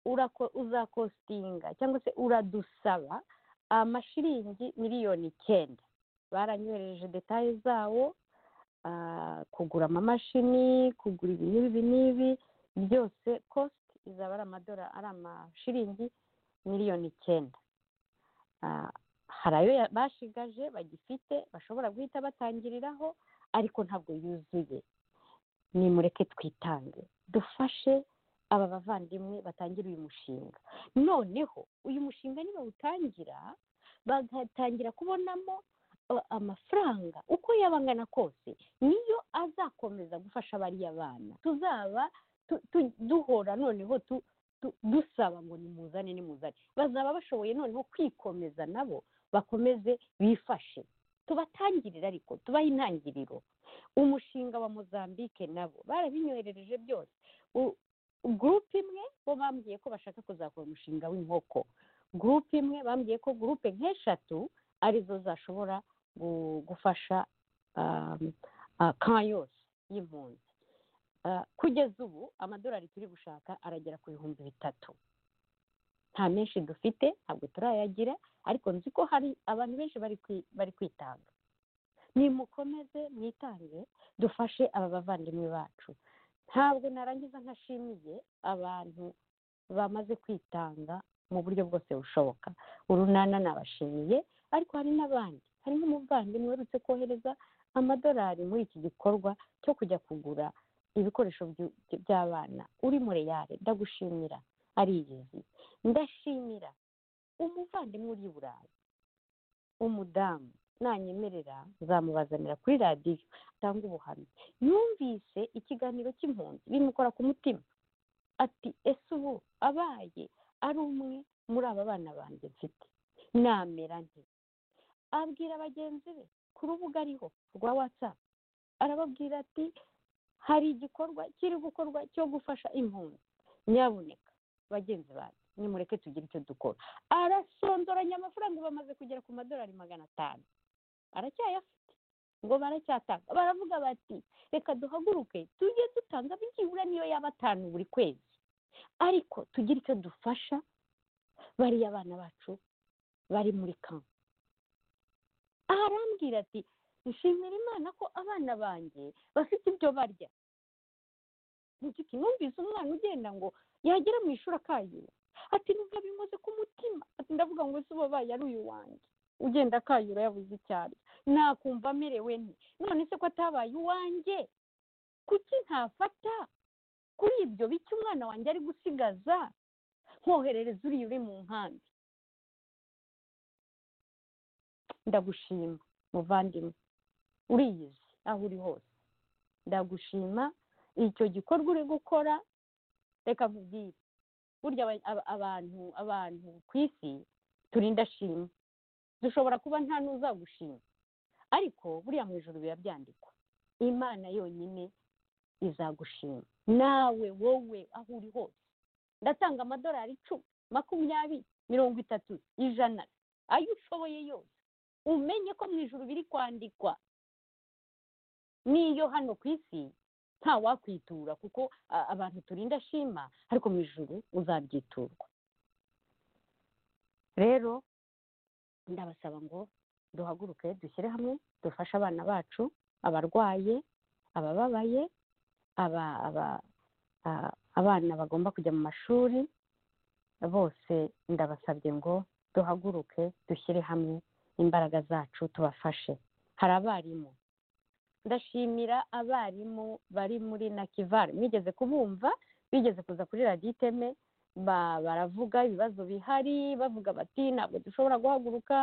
Speaker 3: uzakostinga cyangwa se uradusaba amashiringi miliyoni icyenda. Baranyohereje detaye zawo, kugura amamashini, kugura ibi n'ibi n'ibi byose, cost izaba ari amadora ari amashiringi miliyoni icyenda. Hari ayo bashigaje bagifite bashobora guhita batangiriraho, ariko ntabwo yuzuye. Nimureke twitange dufashe aba bavandimwe batangira uyu mushinga. Noneho uyu mushinga niba utangira bagatangira kubonamo amafaranga uko yabangana kose, niyo azakomeza gufasha bariya bana. Tuzaba duhora noneho dusaba ngo nimuzane nimuzane, bazaba bashoboye noneho kwikomeza nabo bakomeze bifashe. Tubatangirira ariko tubaha intangiriro. Umushinga wa Mozambique nabo barabinyoherereje byose. Gurupe imwe bo bambwiye ko bashaka kuzakora umushinga w'inkoko. Gurupe imwe bambwiye ko gurupe nk'eshatu arizo zashobora gufasha kan yose y'impunzi. Kugeza ubu amadolari turi gushaka aragera ku bihumbi bitatu. Nta menshi dufite, ntabwo turayagira, ariko nzi ko hari abantu benshi bari kwitanga. Nimukomeze mwitange dufashe aba bavandimwe bacu. Ntabwo narangiza ntashimiye abantu bamaze kwitanga mu buryo bwose bushoboka. Urunana nabashimiye, ariko hari n'abandi. Hari nk'umuvandimwe uherutse kohereza amadolari muri iki gikorwa cyo kujya kugura ibikoresho by'abana uri muri yare. Ndagushimira ariyizi. Ndashimira umuvandimwe uri i Burayi, umudamu, nanyemerera nzamubazanira kuri radiyo atanga ubuhamya. Yumvise ikiganiro cy'impunzi bimukora ku mutima, ati ese ubu abaye ari umwe muri aba bana banjye mfite namera nte? Abwira bagenzi be ku rubuga ariho rwa WhatsApp, arababwira ati hari igikorwa kiri gukorwa cyo gufasha impunzi, nyabuneka bagenzi banjye nimureke tugire icyo dukora. Arasondoranya amafaranga bamaze kugera ku madolari magana atanu, aracyayafite ngo baracyatanga. Baravuga bati reka duhaguruke tujye dutanga byibura niyo yaba atanu buri kwezi, ariko tugire icyo dufasha bariya bana bacu bari muri kamp. Arambwira ati nshimira Imana ko abana banjye bafite ibyo barya. Niki numvise umwana ugenda ngo yagera mu ishuri akayura, ati nubwo bimoze ku mutima, ati ndavuga ngo ese babaye ari uyu wanjye ugenda akayura yabuze icyari, nakumva amerewe nti none se ko atabaye uwanjye kuki ntafata kuri ibyo bike umwana wanjye ari gusigaza nkoherereza uriya uri mu nkambi. Ndagushima muvandimwe uriyizi aho uri hose, ndagushima icyo gikorwa uri gukora. Reka nkubwire, burya abantu abantu ku isi turinda shima, dushobora kuba nta n'uzagushima, ariko buriya mu ijuru biba byandikwa. Imana yonyine izagushima. Nawe wowe aho uri hose ndatanga amadolari icumi, makumyabiri, mirongo itatu, ijana, ayo ushoboye yose. Umenye ko mu ijuru biri kwandikwa. Niyo hano ku isi nta wakwitura kuko abantu turinda shima, ariko mu ijuru uzabyiturwa. Rero ndabasaba ngo duhaguruke dushyire hamwe dufashe abana bacu, abarwaye, abababaye, abana bagomba kujya mu mashuri, bose ndabasabye ngo duhaguruke dushyire hamwe imbaraga zacu tubafashe. Hari abarimu, ndashimira abarimu bari muri Nakivale, mwigeze kubumva, bigeze kuza kuri radiyo Iteme baravuga ibibazo bihari, bavuga bati ntabwo dushobora guhaguruka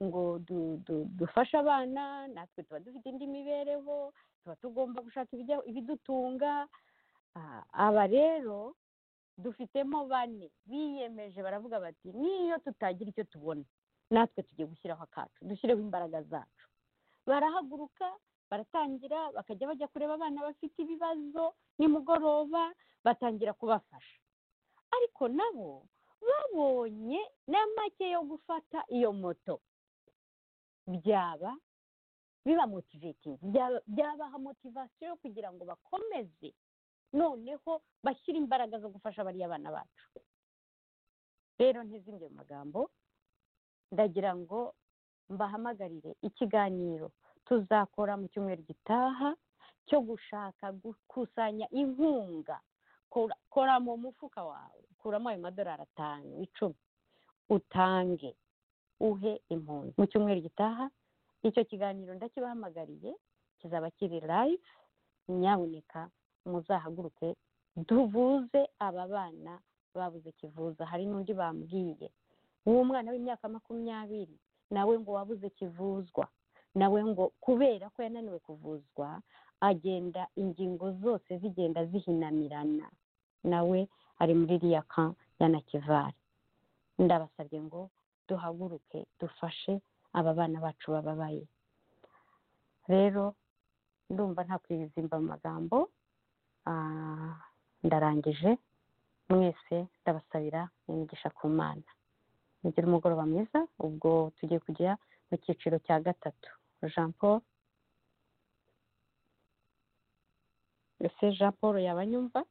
Speaker 3: ngo du- du- dufashe abana, natwe tuba dufite indi mibereho, tuba tugomba gushaka ibijya- ibidutunga. Ah, aba rero dufitemo bane biyemeje, baravuga bati niyo tutagira icyo tubona natwe tugiye gushyiraho akacu, dushyireho imbaraga zacu. Barahaguruka baratangira, bakajya bajya kureba abana bafite ibibazo nimugoroba, batangira kubafasha. Ariko nabo babonye na make yo gufata iyo moto, byaba biba motivating, byaba- byabaha motivasiyo yo kugira ngo bakomeze noneho bashyire imbaraga zo gufasha bariya bana bacu. Rero ntizimwe mu magambo, ndagira ngo mbahamagarire ikiganiro tuzakora mu cyumweru gitaha cyo gushaka gukusanya inkunga. Kora- kora mu mufuka wawe, kuramo ayo madolari atanu icumi, utange uhe impunzi. Mu cyumweru gitaha icyo kiganiro ndakibahamagariye, kizaba kiri live. Nyabuneka muzahaguruke tuvuze aba bana babuze kivuza. Hari n'undi bambwiye w'umwana w'imyaka makumyabiri nawe ngo wabuze kivuzwa, nawe ngo kubera ko yananiwe kuvuzwa agenda ingingo zose zigenda zihinamirana, nawe ari muri iriya ka ya Nakivale. Ndabasabye ngo duhaguruke dufashe aba bana bacu bababaye. Rero ndumva nta kwizimba mu magambo. Ah, ndarangije. Mwese ndabasabira imigisha ku Mana. Mugire umugoroba mwiza. Ubwo tugiye kujya mu cyiciro cya gatatu. Jean Paul, ese Jean Paul yaba anyumva?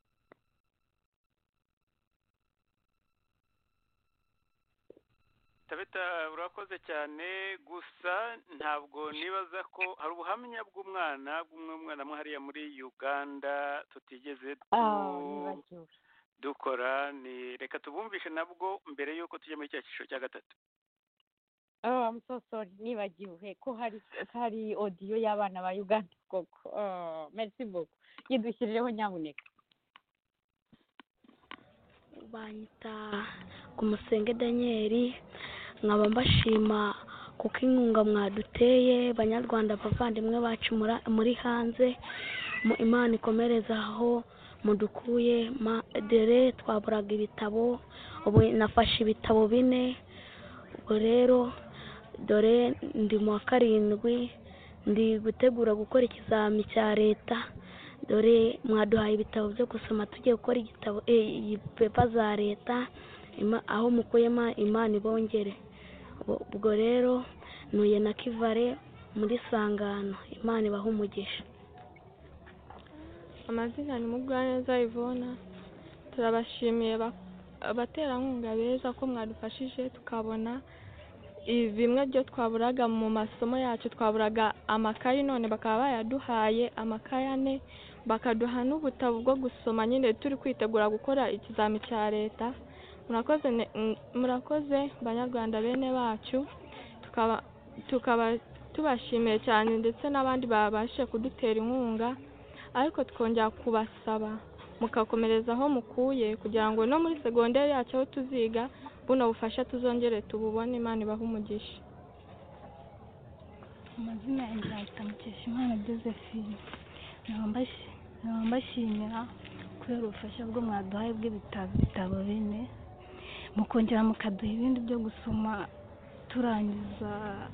Speaker 10: Tabita urakoze cyane, gusa ntabwo nibaza ko hari ubuhamya bw'umwana bw'umwe mwana mwe hariya muri Uganda tutigeze tu-
Speaker 3: Ah, nibagiwe.
Speaker 10: dukora. Ni reka tubumvishe nabwo mbere y'uko tujya muri cya cyiciro cya gatatu.
Speaker 3: Oh, I'm so sorry. Nibagiwe ko hari hari audio y'abana ba Uganda koko. Oh, merci beaucoup. Yidushyirireho nyamuneka.
Speaker 5: banyita ku Musenge Daniel, nkaba mbashima kuko inkunga mwaduteye banyarwanda bavandimwe bacu mura- muri hanze. Mu Imana ikomereza aho mudukuye. Ma- dore twaburaga ibitabo, ubu nafashe ibitabo bine. Ubwo rero dore ndi mu wa karindwi, ndi gutegura gukora ikizami cya leta. Dore mwaduhaye ibitabo byo gusoma tugiye gukora igitabo eh, pepa za leta. Ima- aho mukuyemo Imana ibongere. Ubwo- ubwo rero nuye na Kivale muri Sangano. Imana ibahe umugisha.
Speaker 11: Amazina ni Mugwaneza Ivona. Turabashimiye ba- abaterankunga beza ko mwadufashije tukabona ibi bimwe byo twaburaga mu masomo yacu. Twaburaga amakayi, none bakaba bayaduhaye amakayi ane, bakaduha n'ubutabo bwo gusoma nyine turi kwitegura gukora ikizami cya leta. Murakoze ne- m- murakoze banyarwanda bene bacu, tukaba tukaba tubashimiye cyane, ndetse n'abandi babashe kudutera inkunga. Ariko twongera kubasaba mukakomereza aho mukuye kugira ngo no muri segonderi yacu aho tuziga buno bufasha tuzongere tububone. Imana ibahe umugisha.
Speaker 12: Amazina yanjye yitwa Mukeshimana Josephine. Nkaba mbashi- nkaba mbashimira kubera ubufasha bwo mwaduhaye bw'ibitabo ibitabo bine, mukongera mukaduha ibindi byo gusoma turangiza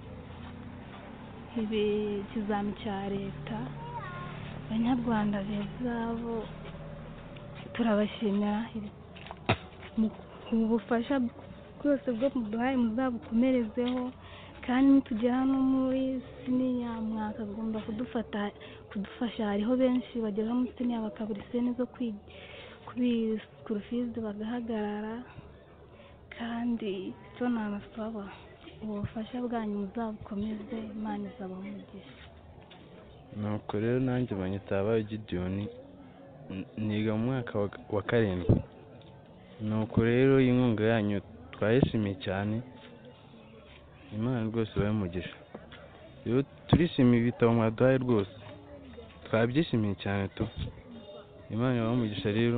Speaker 12: ibi ikizami cya leta. Banyarwanda beza bo turabashimira. Ibi- mu- ubu bufasha bwose bwo muduhaye muzabukomerezeho, kandi nitugera no muri siniya mwakagomba kudufata kudufasha. Hariho benshi bagera muri siniya bakabura iseni zo kwiga kuri school fees bagahagarara, kandi icyo nabasaba ubu bufasha bwanyu muzabukomeze. Imana izabaha umugisha.
Speaker 13: nuko rero nanjye banyita Habayo Gideon, n- niga mu mwaka wa- wa karindwi. Nuko rero inkunga yanyu twayishimiye cyane, Imana rwose ibahe umugisha. Rero turishimiye ibitabo mwaduhaye rwose, twabyishimiye cyane tu. Imana ibahe umugisha. Rero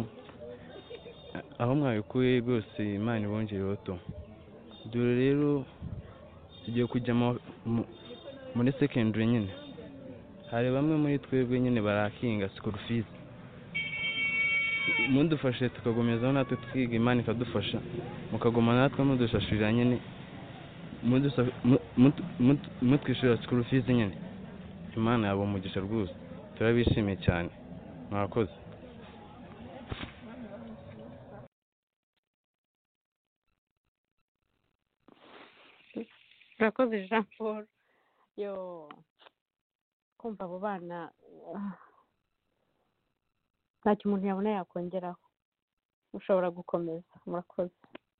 Speaker 13: a- aho mwabikuye rwose Imana ibongereho tu. Dore rero tugiye kujya mu- mu- muri secondary nyine hari bamwe muri twebwe nyine barakinga school fees mudufashe tukagomezaho natwe twiga imana ikadufasha mukaguma natwe mudushashurira nyine mudusa- mu- mutu- mutu- mutwishyurira school fees nyine imana yaba umugisha rwose turabishimiye cyane mwakoze
Speaker 3: urakoze jean paul yo kumva abo bana ah, ntacyo umuntu yabona yakongeraho ushobora gukomeza murakoze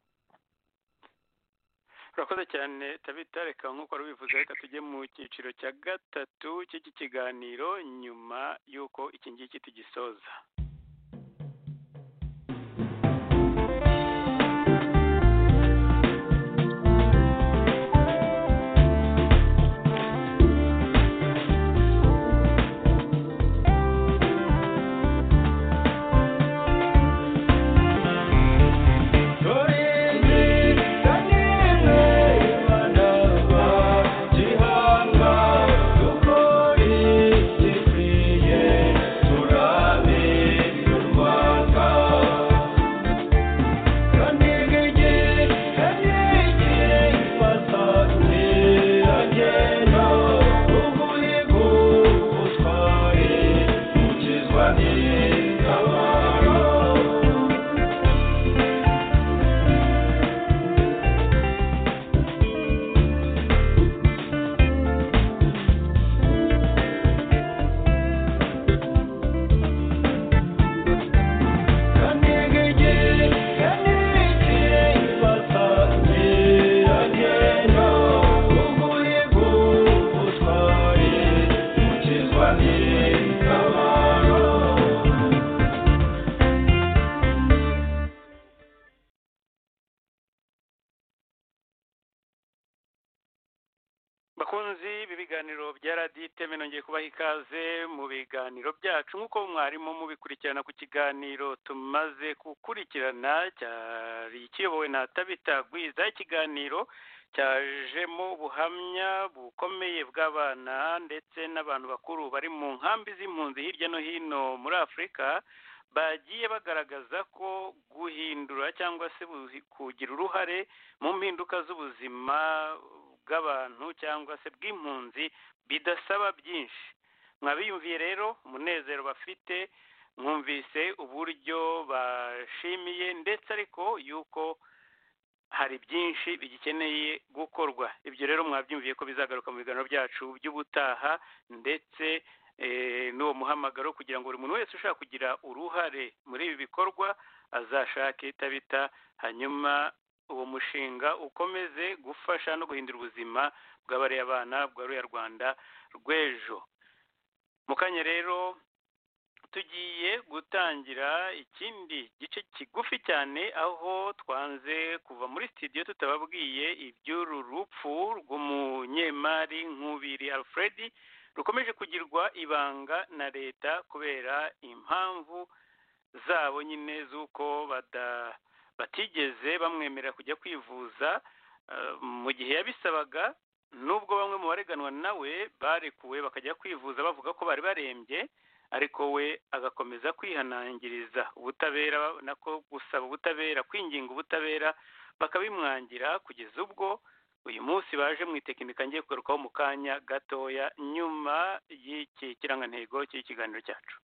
Speaker 10: urakoze cyane tabita reka nk'uko wari ubivuze reka tujye mu cyiciro cya gatatu cy'iki kiganiro nyuma y'uko iki ngiki tugisoza bakunzi ibi biganiro bya radiyo iteme nongeye kubaha ikaze mu biganiro byacu nk'uko mwarimu mubikurikirana ku kiganiro tumaze gukurikirana cyari kiyobowe na tabita gwiza ikiganiro cyajemo ubuhamya bukomeye bw'abana ndetse n'abantu bakuru bari mu nkambi z'impunzi hirya no hino muri afurika bagiye bagaragaza ko guhindura cyangwa se kugira uruhare mu mpinduka z'ubuzima bw'abantu cyangwa se bw'impunzi bidasaba byinshi mwabiyumviye rero umunezero bafite mwumvise uburyo bashimiye ndetse ariko yuko hari byinshi bigikeneye gukorwa ibyo rero mwabyumviye ko bizagaruka mu biganiro byacu by'ubutaha ndetse n'uwo muhamagaro kugira ngo buri muntu wese ushaka kugira uruhare muri ibi bikorwa azashake tabita hanyuma uwo mushinga ukomeze gufasha no guhindura ubuzima bw'abariya abana bwa ruya rwanda rw'ejo mu kanya rero tugiye gutangira ikindi gice kigufi cyane aho twanze kuva muri studio tutababwiye iby'uru rupfu rw'umunyemari Nkubiri Alfred rukomeje kugirwa ibanga na leta kubera impamvu zabo nyine z'uko bada batigeze bamwemerera kujya kwivuza mu gihe yabisabaga nubwo bamwe mu bareganwa nawe barekuwe bakajya kwivuza bavuga ko bari barembye ariko we agakomeza kwihanangiriza ubutabera nako gusaba ubutabera kwinginga ubutabera bakabimwangira kugeza ubwo uyu munsi baje mu itekinika ngiye kugarukaho mu kanya gatoya nyuma y'iki kirangantego cy'ikiganiro cyacu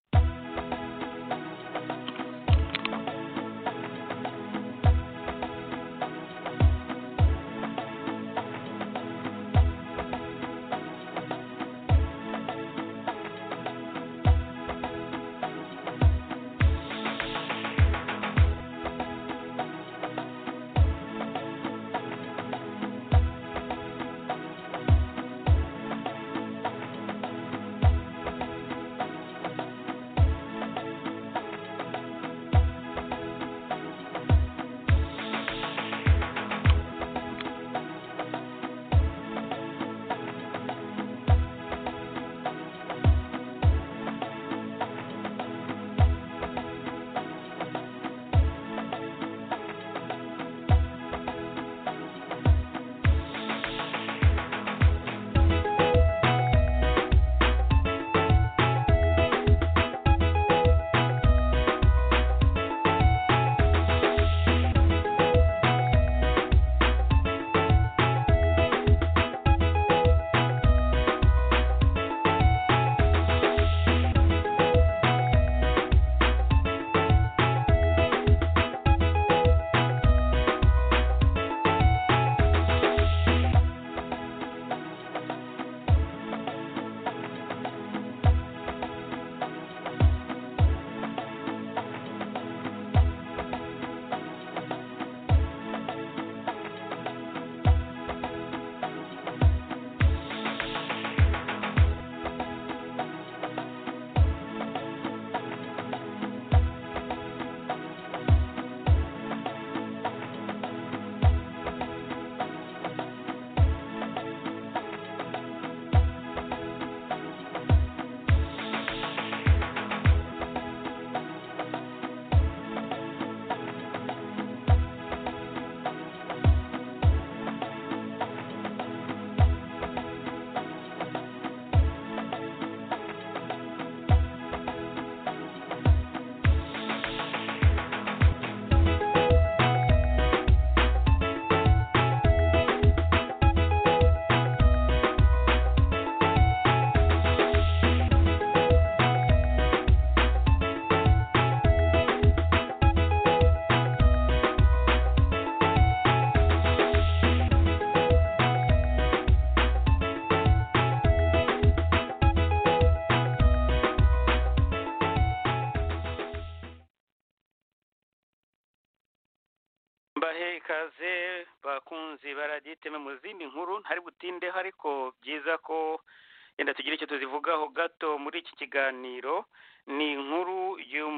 Speaker 10: mbahe ikaze bakunzi baraditeme mu zindi nkuru ntari butindeho ariko byiza ko yenda tugira icyo tuzivugaho gato muri iki kiganiro. Ni inkuru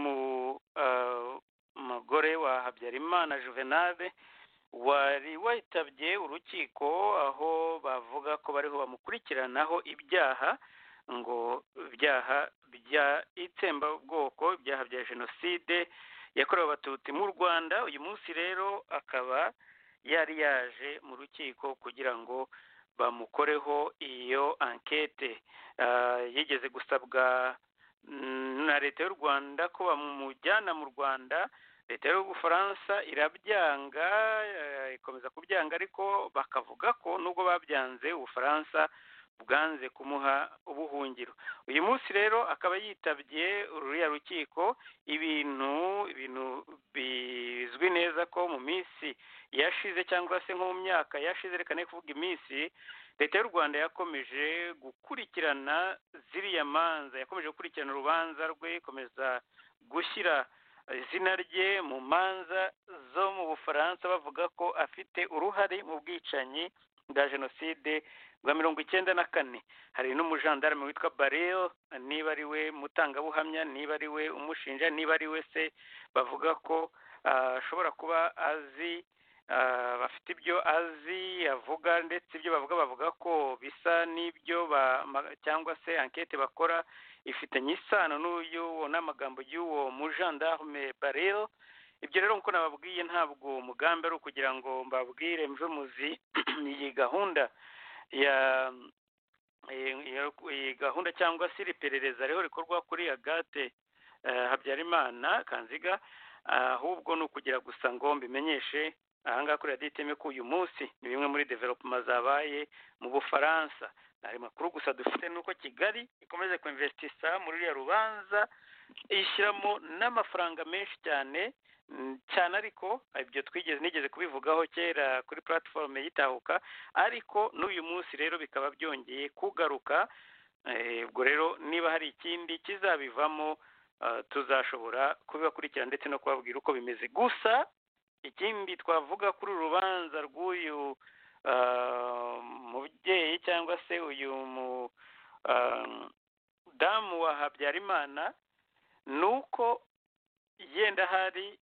Speaker 10: y'umugore wa Habyarimana Juvenal wari witabye urukiko aho bavuga ko bariho bamukurikiranaho ibyaha ngo ibyaha bya itsembabwoko, ibyaha bya jenoside yakorewe abatutsi mu Rwanda. Uyu munsi rero akaba yari yaje mu rukiko kugira ngo bamukoreho iyo ankete. Yigeze gusabwa na leta y'u Rwanda ko bamujyana mu Rwanda, leta y'Ubufaransa irabyanga, ikomeza kubyanga, ariko bakavuga ko nubwo babyanze Ubufaransa bwanze kumuha ubuhungiro. Uyu munsi rero akaba yitabye ururiya rukiko. Ibintu ibintu bizwi neza ko mu minsi yashize cyangwa se nko mu myaka yashize, reka ne kuvuga iminsi, leta y'u Rwanda yakomeje gukurikirana ziriya manza, yakomeje gukurikirana urubanza rwe, ikomeza gushyira izina rye mu manza zo mu Bufaransa bavuga ko afite uruhare mu bwicanyi bwa jenoside bwa mirongo icyenda na kane. Hari n'umujandarume witwa Barel, niba ari we mutangabuhamya, niba ari we umushinja, niba ari we se, bavuga ko ashobora kuba azi, bafite ibyo azi avuga, ndetse ibyo bavuga bavuga ko bisa n'ibyo cyangwa se ankete bakora ifitanye isano n'uyu n'amagambo y'uwo mujandarume Barel. Ibyo rero nk'uko nababwiye ntabwo umugambi ari ukugira ngo mbabwire mve muzi iyi gahunda ya iyi gahunda cyangwa se iperereza rero rikorwa kuri Agathe Habyarimana Kanziga, ahubwo ni ukugira gusa ngo mbimenyeshe ahangaha kuri radiyo iteme ko uyu munsi ni bimwe muri development zabaye mu Bufaransa. Hari makuru gusa dufite nuko Kigali ikomeje kuinvestisa muri uriya rubanza, ishyiramo n'amafaranga menshi cyane cyane, ariko ibyo twigeze nigeze kubivugaho kera kuri platform y'Itahuka, ariko n'uyu munsi rero bikaba byongeye kugaruka. Ubwo rero niba hari ikindi kizabivamo tuzashobora kubibakurikira ndetse no kubabwira uko bimeze. Gusa ikindi twavuga kuri urubanza rw'uyu mubyeyi cyangwa se uyu mu damu wa Habyarimana, nuko yenda hari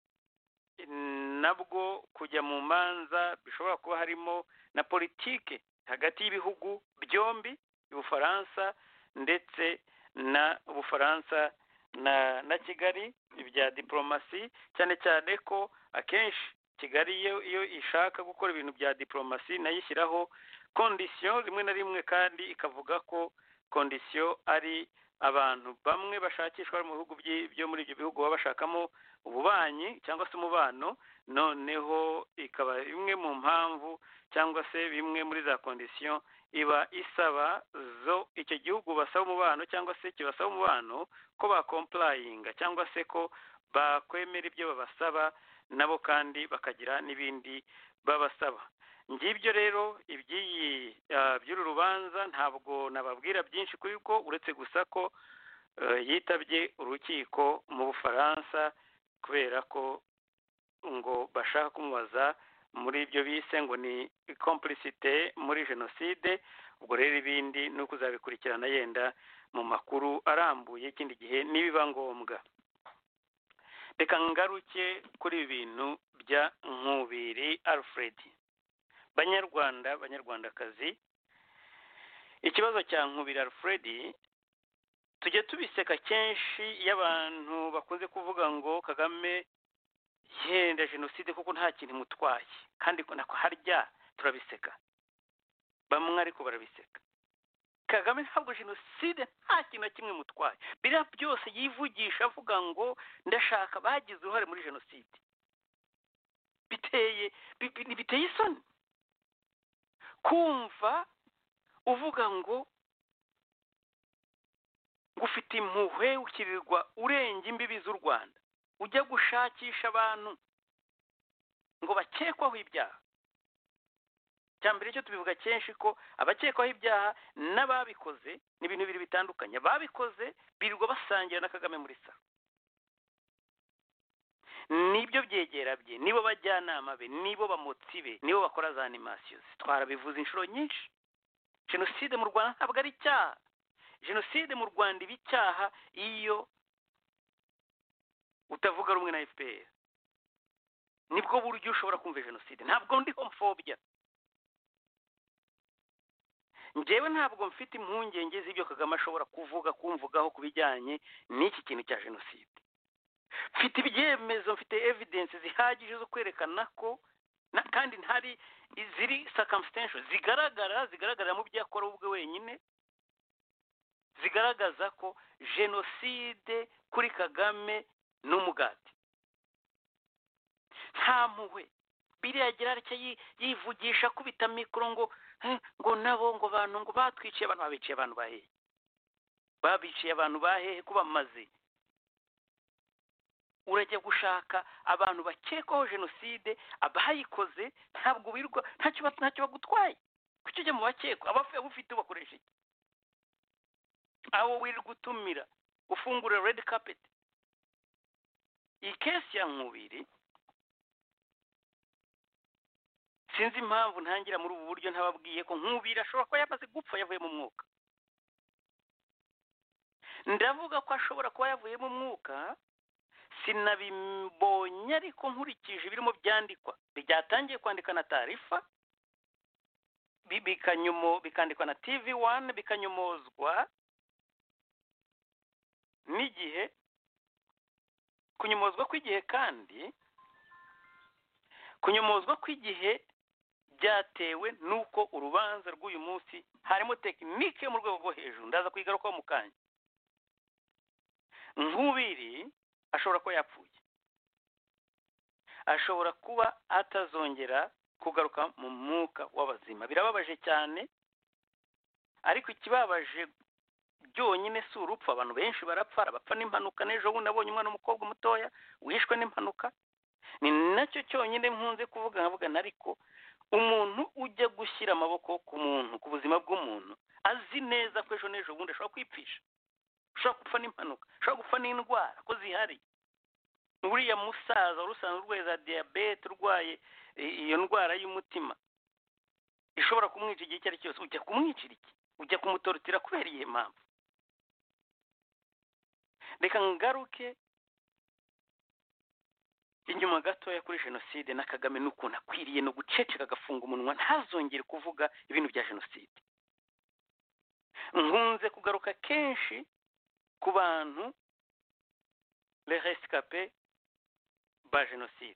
Speaker 10: nabwo kujya mu manza bishobora kuba harimo na politike hagati y'ibihugu byombi, Ubufaransa ndetse na Ubufaransa na na Kigali, ibya diplomasi, cyane cyane ko akenshi Kigali iyo iyo ishaka gukora ibintu bya diplomasi nayo ishyiraho condition rimwe na rimwe, kandi ikavuga ko condition ari abantu bamwe bashakishwa mu bihugu byo muri ibyo bihugu baba bashakamo ububanyi cyangwa se umubano, noneho ikaba imwe mu mpamvu cyangwa se bimwe muri za condition iba isaba zo icyo gihugu basaba umubano cyangwa se kibasaba umubano ko bakomplayinga cyangwa se ko bakwemera ibyo babasaba nabo kandi bakagira n'ibindi babasaba. Ngibyo rero iby'iyi by'uru rubanza ntabwo nababwira byinshi kuri ko, uretse gusa ko yitabye urukiko mu Bufaransa kubera ko ngo bashaka kumubaza muri ibyo bise ngo ni complicité muri jenoside. Ubwo rero ibindi ni ukuzabikurikirana yenda mu makuru arambuye ikindi gihe nibiba ngombwa. Reka ngaruke kuri ibintu bya Nkubiri Alfred. Banyarwanda banyarwandakazi, ikibazo cya Nkubiri Alfred tujye tubiseka kenshi y'abantu bakunze kuvuga ngo Kagame yenda jenoside kuko nta kintu mutwaye, kandi nako harya turabiseka, bamwe ariko barabiseka. Kagame ntabwo jenoside nta kintu kimwe mutwaye, biriya byose yivugisha avuga ngo ndashaka bagize uruhare muri jenoside, biteye biteye isoni kumva uvuga ngo ufite impuhwe ukirirwa urenga imbibi z'u Rwanda ujya gushakisha abantu ngo bakekwaho ibyaha. Cyambere cyo tubivuga kenshi ko abakekwaho ibyaha n'ababikoze ni ibintu bibiri bitandukanye. Babikoze birirwa basangira na Kagame muri sa, nibyo byegera bye, nibo bajyanama be, nibo bamotsi be, nibo bakora za animasiyo. Twarabivuze inshuro nyinshi. Jenoside mu Rwanda ntabwo ari icyaha. Jenoside mu Rwanda iba icyaha iyo utavuga rumwe na F P R. Nibwo buryo ushobora kumva jenoside. Ntabwo ndi homphobia. Njyewe ntabwo mfite impungenge z'ibyo Kagame ashobora kuvuga kumvugaho ku bijyanye n'iki kintu cya jenoside. Mfite ibyemezo, mfite evidence zihagije zo kwerekana ko na kandi ntari ziri circumstantial zigaragara zigaragara mu byo akora ubwe wenyine, zigaragaza ko jenoside kuri Kagame n'umugati. Nta mpuhwe biriya gira aricyo yivugisha kubita mikoro ngo ngo nabo ngo bantu ngo batwiciye abantu, babiciye abantu bahehe babiciye abantu bahehe kuba maze. Urajya gushaka abantu bakekwaho jenoside, abayikoze ntabwo wirwa ntacyo ntacyo bagutwaye. Kuki ujya mu bakekwa? Abafuye ufite ubakoresha iki? Aho wirwa gutumira ufungura red carpet. Iyi kesi ya Nkubiri sinzi impamvu ntangira muri ubu buryo ntababwiye ko Nkubiri ashobora kuba yamaze gupfa yavuye mu mwuka. Ndavuga ko ashobora kuba yavuye mu mwuka, sinabibonye ariko nkurikije ibirimo byandikwa. Byatangiye kwandika na Taarifa, bikanyumo bikandikwa na T V one, bikanyomozwa n'igihe, kunyomozwa kw'igihe kandi kunyomozwa kw'igihe byatewe nuko urubanza rw'uyu munsi harimo tekinike yo mu rwego rwo hejuru. Ndaza kwigarukaho mu kanya. Nkubiri ashobora kuba yapfuye, ashobora kuba atazongera kugaruka mu mwuka w'abazima. Birababaje cyane, ariko ikibabaje byonyine si urupfu. Abantu benshi barapfa, bapfa n'impanuka. N'ejo bundi nabonye umwana w'umukobwa mutoya wishwe n'impanuka. Ni nacyo cyonyine nkunze kuvuga nkavuga, ariko umuntu ujya gushyira amaboko ku muntu, ku buzima bw'umuntu, azi neza ko ejo n'ejo bundi ashobora kwipfisha, ashobora gupfa n'impanuka, ashobora gupfa n'indwara ko zihari. Uriya musaza urusanzwe urwaye za diyabete, urwaye iyo ndwara y'umutima ishobora kumwica igihe icyo ari cyose, ujya kumwicira iki? Ujya kumutorotira kubera iyihe mpamvu? Reka ngaruke inyuma gatoya kuri jenoside na Kagame n'ukuntu akwiriye no guceceka agafunga umunwa ntazongere kuvuga ibintu bya jenoside. Nkunze kugaruka kenshi ku bantu les rescapés ba jenoside.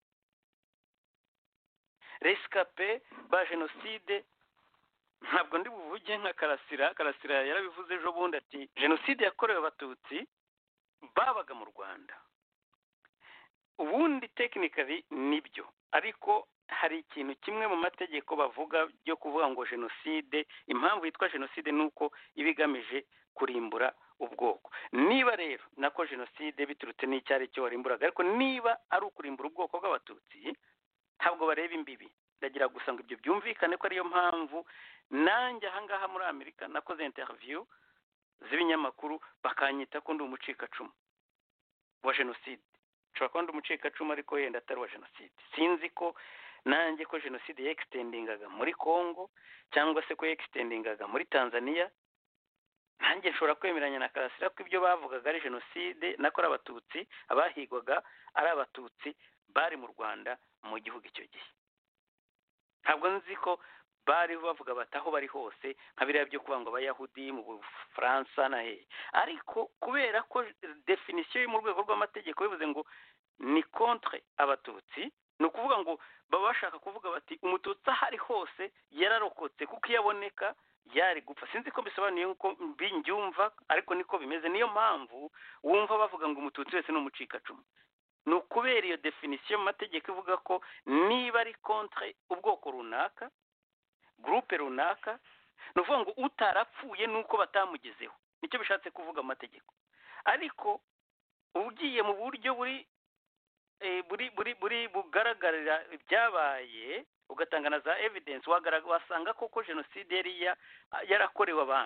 Speaker 10: Rescapés ba jenoside ntabwo ndi buvuge nka Karasira. Karasira yarabivuze ejo bundi ati jenoside yakorewe abatutsi babaga mu Rwanda. Ubundi technically nibyo, ariko hari ikintu kimwe mu mategeko bavuga byo kuvuga ngo jenoside, impamvu yitwa jenoside nuko ibigamije kurimbura ubwoko. Niba rero nako jenoside biturutse n'icyari cyo warimburaga, ariko niba ari ukurimbura ubwoko bw'abatutsi ntabwo bareba imbibi. Ndagira gusa ngo ibyo byumvikane ko ariyo mpamvu nanjye ahangaha muri Amerika nakoze interview z'ibinyamakuru bakanyita ko ndi umucikacumu wa jenoside. Nshobora kuba ndi umucikacumu ariko yenda atari wa jenoside. Sinzi ko nanjye ko jenoside yextendingaga muri Congo cyangwa se ko yextendingaga muri Tanzania. Nanjye nshobora kwemeranya na Karasira ko ibyo bavugaga ari jenoside, nako ari abatutsi, abahigwaga ari abatutsi bari mu Rwanda mu gihugu icyo gihe. Ntabwo nzi ko bari bavuga bataho bari hose nka biriya byo kuvuga ngo abayahudi mu Bufaransa na he, ariko kubera ko definition yo mu rwego rw'amategeko bivuze ngo ni contre abatutsi, ni ukuvuga ngo baba bashaka kuvuga bati umututsi ahari hose yararokotse kuko iyaboneka yari gupfa. Sinzi ko bisobanuye uko mbyumva, ariko niko bimeze. Niyo mpamvu wumva bavuga ngo umututsi wese ni umucikacumu. Ni ukubera iyo definition mu mategeko ivuga ko niba ari contre ubwoko runaka, groupe runaka, ni ukuvuga ngo utarapfuye nuko batamugezeho. Nicyo bishatse kuvuga amategeko. Ariko ugiye mu buryo buri buri buri buri bugaragarira byabaye, ugatanga na za evidence, wasanga koko jenoside yari yarakorewe abantu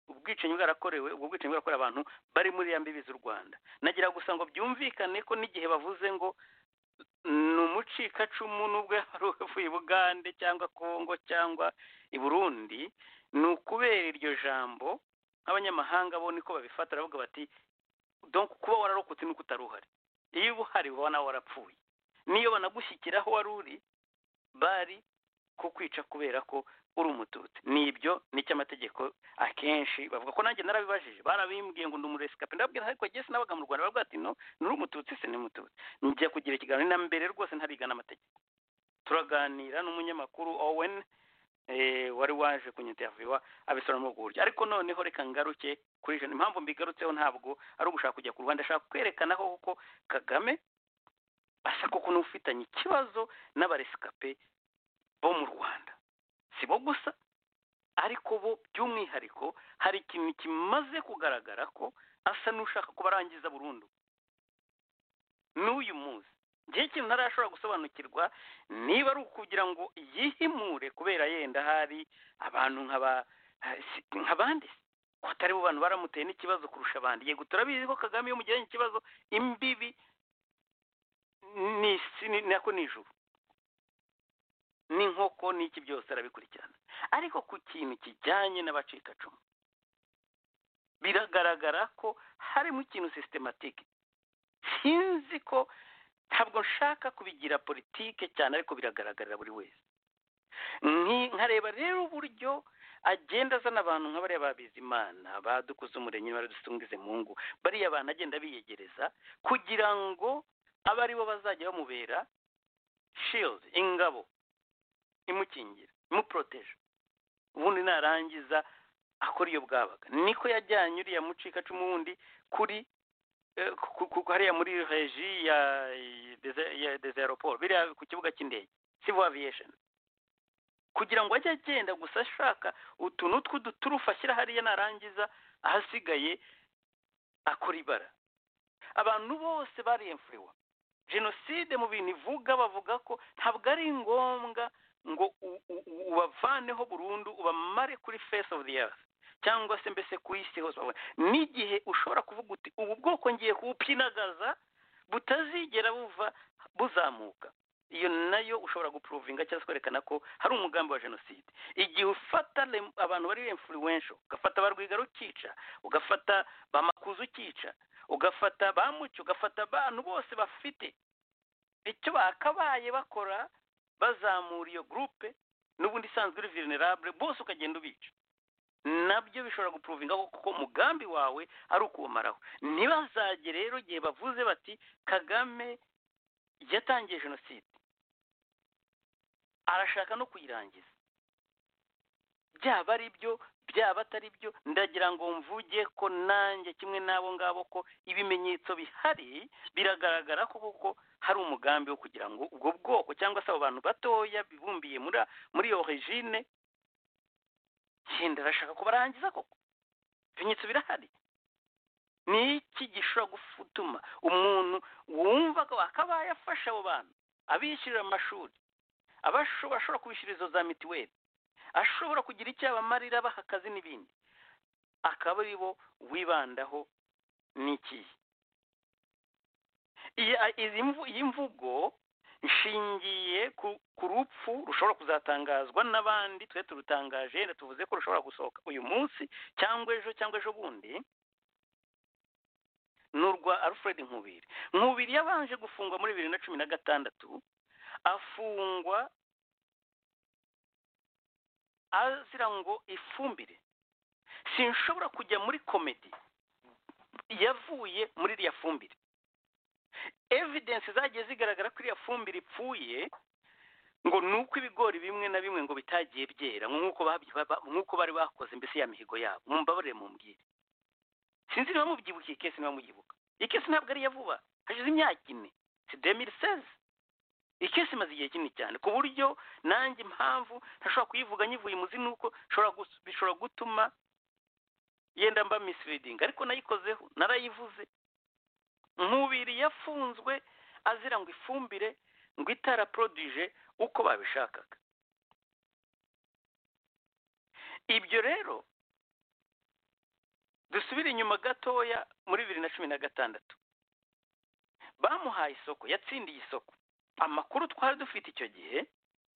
Speaker 10: ubwicanyi bwarakorewe ubwo bwicanyi bwarakorewe abantu bari muri ya mbibi z'u Rwanda. Nagira gusa ngo byumvikane ko n'igihe bavuze ngo ni umucikacumu n'ubwo yari uvuye i Bugande cyangwa Kongo cyangwa i Burundi, ni ukubera iryo jambo nk'abanyamahanga bo niko babifata, baravuga bati donc kuba wararokotse nuko utari uhari, iyo uba uhari uba nawe warapfuye, niyo banagushyikiraho wari uri bari kukwica kubera ko uri umututsi. Nibyo nicyo amategeko akenshi bavuga ko nanjye narabibajije, barabimbwiye ngo ndi umuresikape, ndababwira ariko jye sinabaga mu Rwanda, baravuga ati no nuri umututsi se ni mututsi. Njya kugira ikiganiro na mbere rwose ntariga n'amategeko, turaganira n'umunyamakuru Owen eh wari waje kunyinterviewa abisobanura mu buryo. Ariko noneho reka ngaruke kuri je, impamvu mbigarutseho ntabwo ari ugushaka kujya ku Rwanda, ashaka kwerekana ko kuko Kagame asa koko n'ufitanye ikibazo n'abaresikape bo mu Rwanda. Sibo gusa ariko bo by'umwihariko hari ikintu kimaze kugaragara ko asa n'ushaka kubarangiza burundu n'uyu munsi. Ngiye ikintu ntarashobora gusobanukirwa niba ari ukugira ngo yihimure kubera yenda hari abantu nk'aba nk'abandi ko atari bo bantu baramuteye n'ikibazo kurusha abandi. Yego turabizi ko Kagame iyo mugiranye ikibazo imbibi ni nako nijuru n'inkoko n'iki byose arabikurikirana, ariko ku kintu kijyanye n'abacikacumu biragaragara ko harimo ikintu systematique. Sinzi ko, ntabwo nshaka kubigira politike cyane, ariko biragaragarira buri wese. Nkareba rero uburyo agenda azana abantu nk'abariya Babizimana, badukuze umurenge, baradusungize Mungu, bariya abantu agenda biyegereza kugira ngo abe ari bo bazajya bamubera shield, ingabo imukingira, imuproteje, ubundi narangiza akora iyo bwabaga. Niko yajyanye uriya mucikacumu wundi kuri hariya muri regi ya des aeroports, biriya ku kibuga cy'indege, civil aviation, kugira ngo ajye agenda gusa ashaka utuntu tw'uduturufu ashyira hariya, narangiza ahasigaye akora ibara. Abantu bose bari influwa. Jenoside mu bintu ivuga bavuga ko ntabwo ari ngombwa ngo ubavaneho burundu, ubamare kuri face of the earth, cyangwa se mbese ku isi hose. N'igihe ushobora kuvuga uti ubu bwoko ngiye kubupinagaza butazigera buva buzamuka, iyo nayo ushobora guprovinga cyangwa kwerekana ko hari umugambi wa jenoside. Igihe ufata abantu bari influential, ugafata Barwigara ukica, ugafata Bamakuza ukica, ugafata Bamucyo, ugafata abantu bose bafite icyo bakabaye bakora bazamura iyo groupe n'ubundi isanzwe uri vulnerable, bose ukagenda ubica, nabyo bishobora guprovinga ko kuko umugambi wawe ari ukubamaraho. Ntibazage rero igihe bavuze bati Kagame yatangiye jenoside arashaka no kuyirangiza, byaba ari byo byaba atari byo, ndagira ngo mvuge ko nanjye kimwe n'abo ngabo ko ibimenyetso bihari biragaragara ko kuko hari umugambi wo kugira ngo ubwo bwoko cyangwa se abo bantu batoya bibumbiye muri muri iyo regime yenda arashaka kubarangiza koko. Ibimenyetso birahari. Ni iki gishobora gutuma umuntu wumva ko akabaye afasha abo bantu, abishyurira amashuri, abashobora kubishyura izo za mitiweli, ashobora kugira icyo abamarira baha akazi n'ibindi, akaba ari bo wibandaho n'iki? Iyi mvugo nshingiye ku rupfu rushobora kuzatangazwa n'abandi, twe turutangaje, rero tuvuze ko rushobora gusohoka uyu munsi cyangwa ejo cyangwa ejo bundi, n'urwa Alfred Nkubiri. Nkubiri yabanje gufungwa muri bibiri na cumi na gatandatu, afungwa azira ngo ifumbire. Sinshobora kujya muri komedi yavuye muri iriya fumbire. Evidence zagiye zigaragara ko iriya fumbire ipfuye ngo nuko ibigori bimwe na bimwe ngo bitagiye byera nk'uko nk'uko bari bakoze mbese ya mihigo yabo. Mumbabarire mumbwire, sinzi niba mubyibuka iyi kesi, niba muyibuka. Iyi kesi ntabwo ari iya vuba, hashize imyaka ine, si deux mille seize. Iyi kesi imaze igihe kinini cyane ku buryo nanjye impamvu ntashobora kuyivuga nyivuye muzi nuko bishobora gutuma yenda mba misleading, ariko nayikozeho, narayivuze. Nkubiri yafunzwe azira ngo ifumbire ngo itara produje uko babishakaga. Ibyo rero dusubire inyuma gatoya muri bibiri na cumi na gatandatu bamuhaye isoko, yatsindiye isoko. Amakuru twari dufite icyo gihe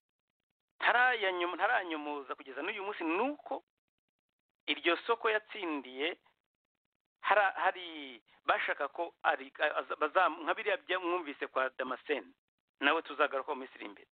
Speaker 10: ntaranyumuza kugeza n'uyu munsi ni uko iryo soko yatsindiye hari hari bashaka ko ari nka biriya mwumvise kwa Damascene, nawe tuzagaruka mu minsi iri imbere.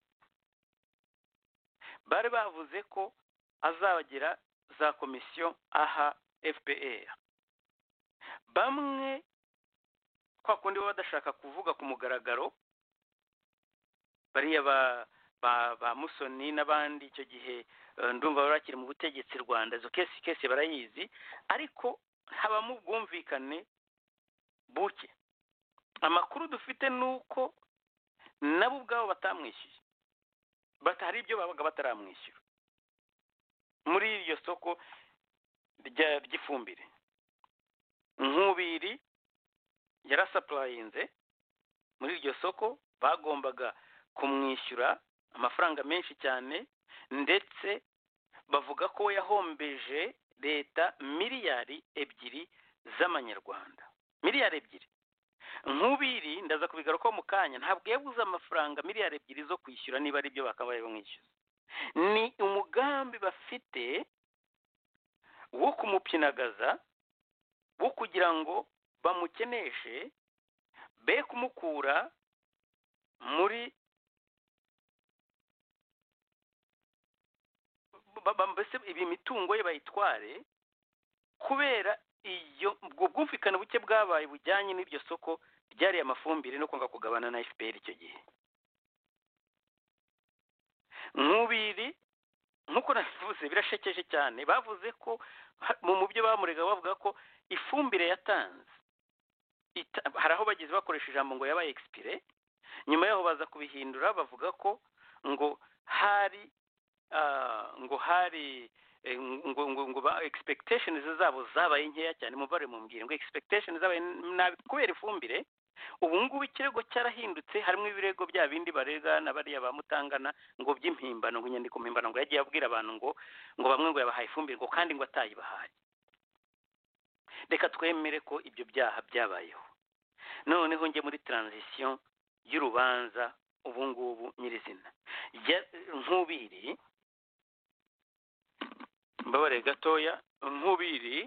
Speaker 10: Bari bavuze ko azabagira za komisiyo aha F P R. Bamwe kwa kundi baba badashaka kuvuga ku mugaragaro, bariya ba ba, ba Musoni n'abandi icyo gihe ndumva barakiri mu butegetsi Rwanda, zo kesi kesi barayizi, ariko habamo ubwumvikane buke. Amakuru dufite nuko nabo ubwabo batamwishyuye, batari ibyo babaga bataramwishyura muri iryo soko ry'ifumbire. Nkubiri yarasapurayinze muri iryo soko, bagombaga kumwishyura amafaranga menshi cyane, ndetse bavuga ko yahombeje leta miliyari ebyiri z'amanyarwanda. Miliyari ebyiri. Nkubiri ndaza kubigaruka mu kanya, ntabwo yabuze amafaranga miliyari ebyiri zo kwishyura niba ari byo bakabaye bamwishyuza. Ni umugambi bafite wo kumupyinagaza, wo kugira ngo bamukeneshe, be kumukura muri mbese ibi mitungo ye bayitware, kubera iyo ubwo bwumvikane buke bwabaye bujyanye n'iryo soko ryari amafumbire no kwanga kugabana na F P R icyo gihe. Nkubiri nkuko navuze birashekeje cyane, bavuze ko mu byo bamurega bavuga ko ifumbire yatanze hari aho bagize bakoresha ijambo ngo yabaye expire, nyuma yaho baza kubihindura bavuga ko ngo hari uh, ngo hari ngo ngo ngo ba expectations zabo zabaye nkeya cyane. Muvare mumbwire ngo expectations zabaye nabi kubera ifumbire. Ubu ngubu ikirego cyarahindutse, harimo ibirego bya bindi barega na bariya bamutangana ngo by'impimbano, ngo nyandiko mpimbano, ngo yagiye abwira abantu ngo ngo bamwe ngo yabahaye ifumbire ngo kandi ngo atayibahaye. Reka twemere ko ibyo byaha byabayeho. Noneho nge muri transition y'urubanza ubu ngubu nyirizina Nkubiri, mbabare gatoya, Nkubiri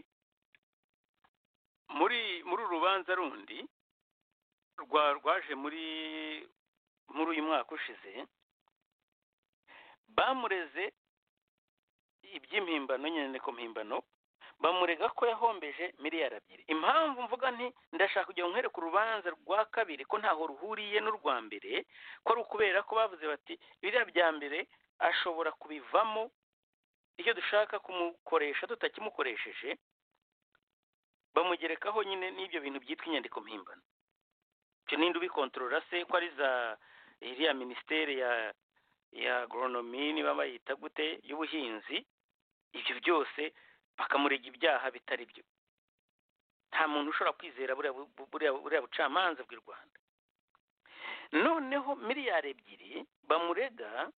Speaker 10: muri muri urubanza rundi rwa rwaje muri muri uyu mwaka ushize, bamureze iby'impimbano, nyine ko mpimbano, bamurega ko yahombeje miliyari ebyiri. Impamvu mvuga nti ndashaka kujya nkere ku rubanza rwa kabiri ko ntaho ruhuriye n'urwa mbere, ko ari ukubera ko bavuze bati biriya bya mbere ashobora kubivamo iyo dushaka kumukoresha tutakimukoresheje, bamugerekaho nyine n'ibyo bintu byitwa inyandiko mpimbano. Cyo ninde ubikontorora se, ko ari za iriya ministeri ya ya agronomy niba bayita gute, y'ubuhinzi, ibyo byose bakamurega ibyaha bitari byo. Nta muntu ushobora kwizera buriya bucamanza bw'u Rwanda. Noneho miliyari ebyiri bamurega,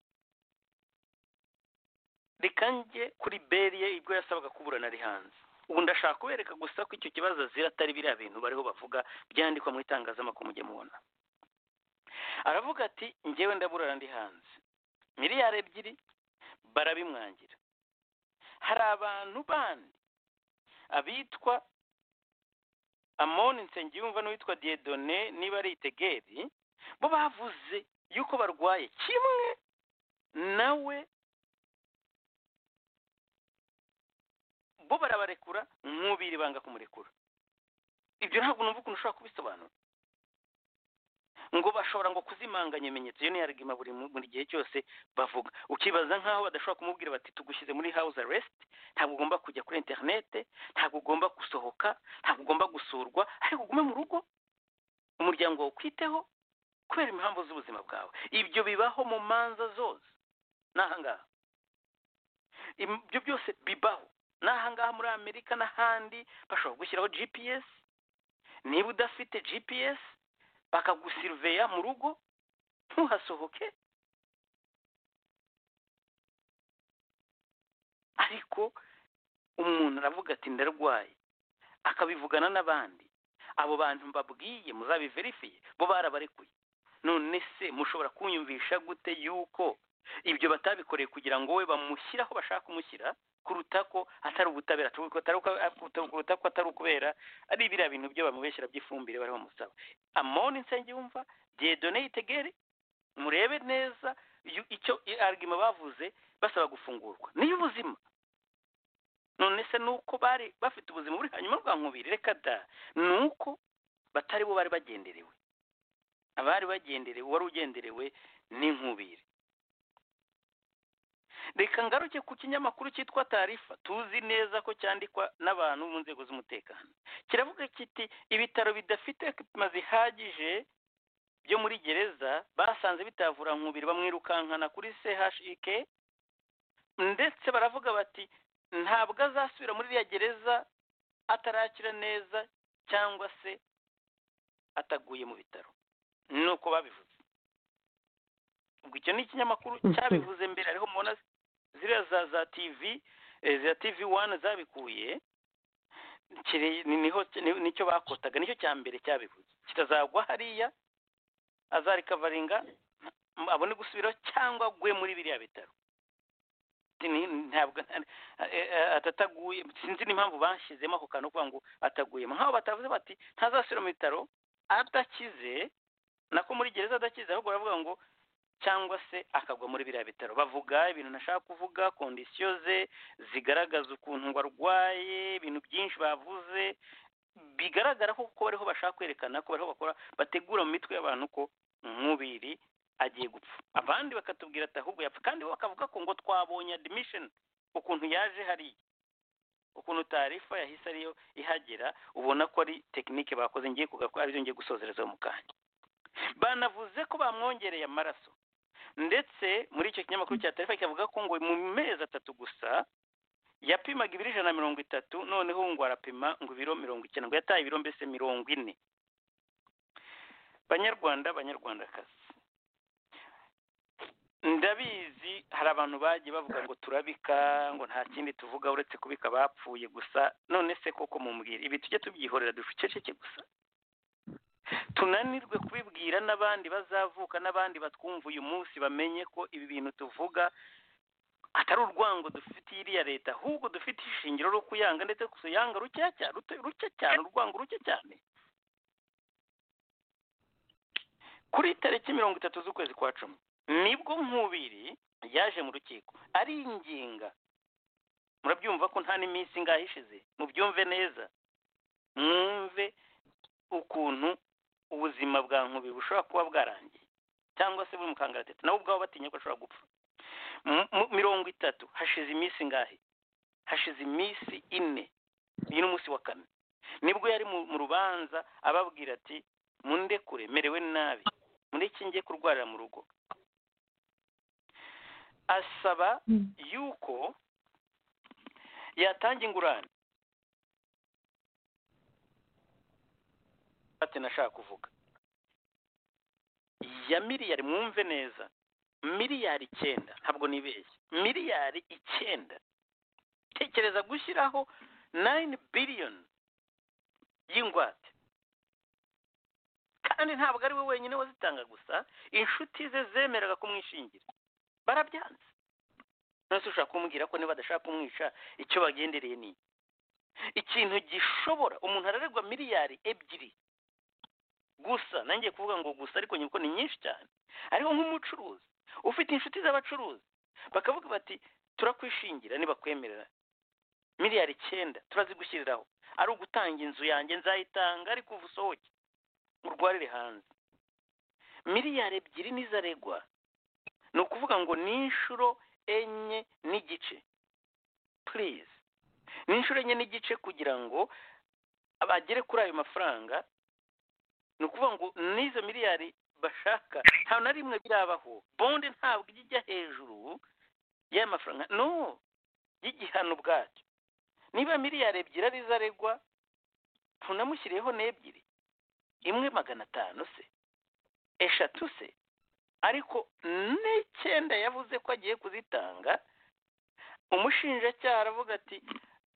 Speaker 10: rikange kuri beriye ibwo yasabaga kuburana ari hanze. Ubu ndashaka kubereka gusa ko icyo kibazo azira atari biriya bintu bariho bavuga byandikwa mu itangazamakuru mujye mubona. Aravuga ati njyewe ndaburana ndi hanze, miliyari ebyiri barabimwangira. Hari abantu bandi abitwa Amoni Nsengiyumva n'uwitwa Dieudonné niba ari Itegeri, bo bavuze yuko barwaye kimwe nawe, bo barabarekura, Nkubiri banga kumurekura. Ibyo ntabwo numva ukuntu ushobora kubisobanura. Ngo bashobora ngo kuzimanganya ibimenyetso, iyo ni argument buri muri gihe cyose bavuga. Ukibaza nkaho badashobora kumubwira bati tugushyize muri house arrest, ntabwo ugomba kujya kuri internet, ntabwo ugomba gusohoka, ntabwo ugomba gusurwa, ariko ugume mu rugo umuryango wawe ukwiteho kubera impamvu z'ubuzima bwawe. Ibyo bibaho mu manza zose n'ahangaha. Ibyo byose bibaho n'ahangaha muri Amerika n'ahandi. Bashobora gushyiraho G P S, niba udafite G P S bakagusirveya mu rugo ntuhasohoke. Ariko umuntu aravuga ati ndarwaye akabivugana n'abandi, abo bantu mbabwiye muzabiverifiye bo barabarekuye. None se mushobora kunyumvisha gute yuko ibyo batabikoreye kugira ngo we bamushyire aho bashaka kumushyira, kuruta ko atari ubutabera, kuruta ko atari ukubera ari biriya bintu byo bamubeshyira by'ifumbire bariho bamusaba. Amoni Nsengiyumva, Dieudonné Itegere, murebe neza icyo argument bavuze basaba gufungurwa niyo ubuzima. None se nuko bari bafite ubuzima buri hanyuma bwa Nkubiri? Reka da, nuko batari bo bari bagenderewe. Abari bagenderewe, wari ugenderewe n'Inkubiri. Reka ngaruke ku kinyamakuru cyitwa Taarifa, tuzi neza ko cyandikwa n'abantu mu nzego z'umutekano. Kiravuga kiti ibitaro bidafite ekipima zihagije byo muri gereza basanze bitavura Nkubiri, bamwirukankana kuri C H I K, ndetse baravuga bati ntabwo azasubira muri iriya gereza atarakira neza cyangwa se ataguye mu bitaro. Nuko babivuze. Ubwo icyo ni ikinyamakuru cyabivuze mbere, ariho mubona ziriya za za T V, za T V one zabikuye, niho nicyo bakotaga, nicyo cya mbere cyabivuze. Kitazagwa hariya azarikavaringa abone gusubiraho cyangwa gwe muri biriya bitaro. Ntabwo atataguye, sinzi n'impamvu bashyizemo ako kantu kuvuga ngo ataguyemo. Nk'aho batavuze bati ntazasubira mu bitaro adakize, nako muri gereza adakize, ahubwo baravuga ngo cyangwa se akagwa muri biriya bitaro. Bavuga ibintu nashaka kuvuga, kondisiyo ze zigaragaza ukuntu ngo arwaye, ibintu byinshi bavuze bigaragara ko kuko bariho bashaka kwerekana ko bariho bakora bategura mu mitwe y'abantu ko Nkubiri agiye gupfa. Abandi bakatubwira ati ahubwo yapfa, kandi bo bakavuga ko ngo twabonye admission ukuntu yaje hariya, ukuntu Taarifa yahise ariyo ihagera. Ubona ko ari tekinike bakoze, ngiye kugakora ari byo ngiye gusozereza mu kanya. Banavuze ko bamwongereye amaraso, ndetse muri icyo kinyamakuru cya Taarifa kikavuga ko ngo mu mezi atatu gusa yapimaga ibiro ijana na mirongo itatu, noneho ngo arapima ngo ibiro mirongo icyenda, ngo yataye ibiro mbese mirongo ine. Banyarwanda, banyarwandakazi, ndabizi hari abantu bagiye bavuga ngo turabika, ngo nta kindi tuvuga uretse kubika bapfuye gusa. None se koko mumbwira ibi tujye tubyihorera duceceke gusa, tunanirwe kubibwira n'abandi bazavuka n'abandi batwumva uyu munsi bamenye ko ibi bintu tuvuga atari urwango dufitiye iriya leta, ahubwo dufite ishingiro ryo kuyanga, ndetse kuyanga ruke cyane, ruke cyane, urwango ruke cyane. Kuri tariki mirongo itatu z'ukwezi kwa cumi nibwo Nkubiri yaje mu rukiko ari inginga. Murabyumva ko nta n'iminsi ngaho ishize, mubyumve neza, mwumve ukuntu ubuzima bwa Nkubiri bushobora kuba bwarangiye cyangwa se buri mu kangaratete, nabo ubwabo batinya ko ashobora gupfa. Mirongo itatu hashize iminsi ngahe? Hashize iminsi ine, uyu ni umunsi wa kane, nibwo yari mu rubanza ababwira ati mundekure, merewe nabi, mureke njye kurwarira mu rugo. Asaba yuko yatanga ingurane. Ati nashaka kuvuga ya miliyari, mwumve neza, miliyari icyenda, ntabwo nibeshye, miliyari icyenda. Tekereza gushyiraho nine billion y'ingwate, kandi ntabwo ari we wenyine wazitanga gusa, inshuti ze zemeraga kumwishingira barabyanze. Nose ushaka kumbwira ko niba badashaka kumwica icyo bagendereye ni ikintu gishobora, umuntu ararerwa miliyari ebyiri gusa, nangiye kuvuga ngo gusa ariko nyuko ni nyinshi cyane. Ariko nk'umucuruzi ufite inshuti z'abacuruzi bakavuga bati turakwishingira niba kwemerera miliyari icyenda turazigushyiriraho, ari ugutanga inzu yanjye nzayitanga ariko uva usohoke urwarire hanze. Miliyari ebyiri nizaregwa, ni ukuvuga ngo ni inshuro enye n'igice. Please, ni inshuro enye n'igice kugira ngo abagere kuri ayo mafaranga. Ni ukuvuga ngo n'izo miliyari bashaka nta na rimwe birabaho. Bonde ntabwo ijya hejuru y'aya mafaranga, no, y'igihano bwacyo. Niba miliyari ebyiri ari zaregwa, tunamushyiriyeho n'ebyiri, imwe magana atanu se, eshatu se, ariko n'icyenda yavuze ko agiye kuzitanga. Umushinjacyaha aravuga ati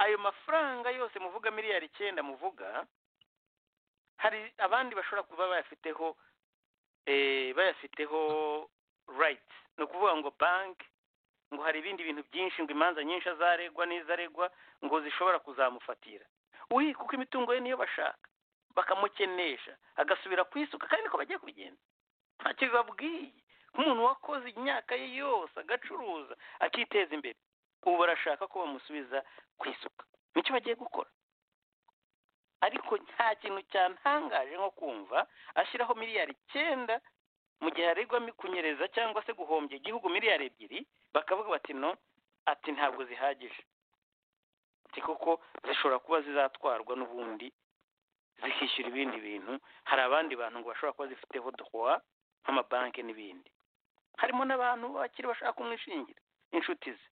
Speaker 10: ayo mafaranga yose muvuga miliyari icyenda muvuga hari abandi bashobora kuba bayafiteho eh, bayafiteho right. Ni ukuvuga ngo banki ngo hari ibindi bintu byinshi ngo imanza nyinshi azaregwa n'izaregwa ngo zishobora kuzamufatira. Uyi kuko imitungo ye niyo bashaka bakamukenesha agasubira kwisuka kandi niko bagiye kubigenza. Ntacyo bibabwiye nk'umuntu wakoze imyaka ye yose agacuruza akiteza imbere, ubu barashaka ko bamusubiza kwisuka. Nicyo bagiye gukora. Ariko nta kintu cyantangaje nko kumva ashyiraho miliyari icyenda mu gihe aregwa kunyereza cyangwa se guhombya igihugu miliyari ebyiri, bakavuga bati no, ati ntabwo zihagije, ati kuko zishobora kuba zizatwarwa n'ubundi zikishyura ibindi bintu. Hari abandi bantu ngo bashobora kuba zifiteho droit nk'amabanki n'ibindi. Harimo n'abantu bakiri bashaka kumwishingira, inshuti ze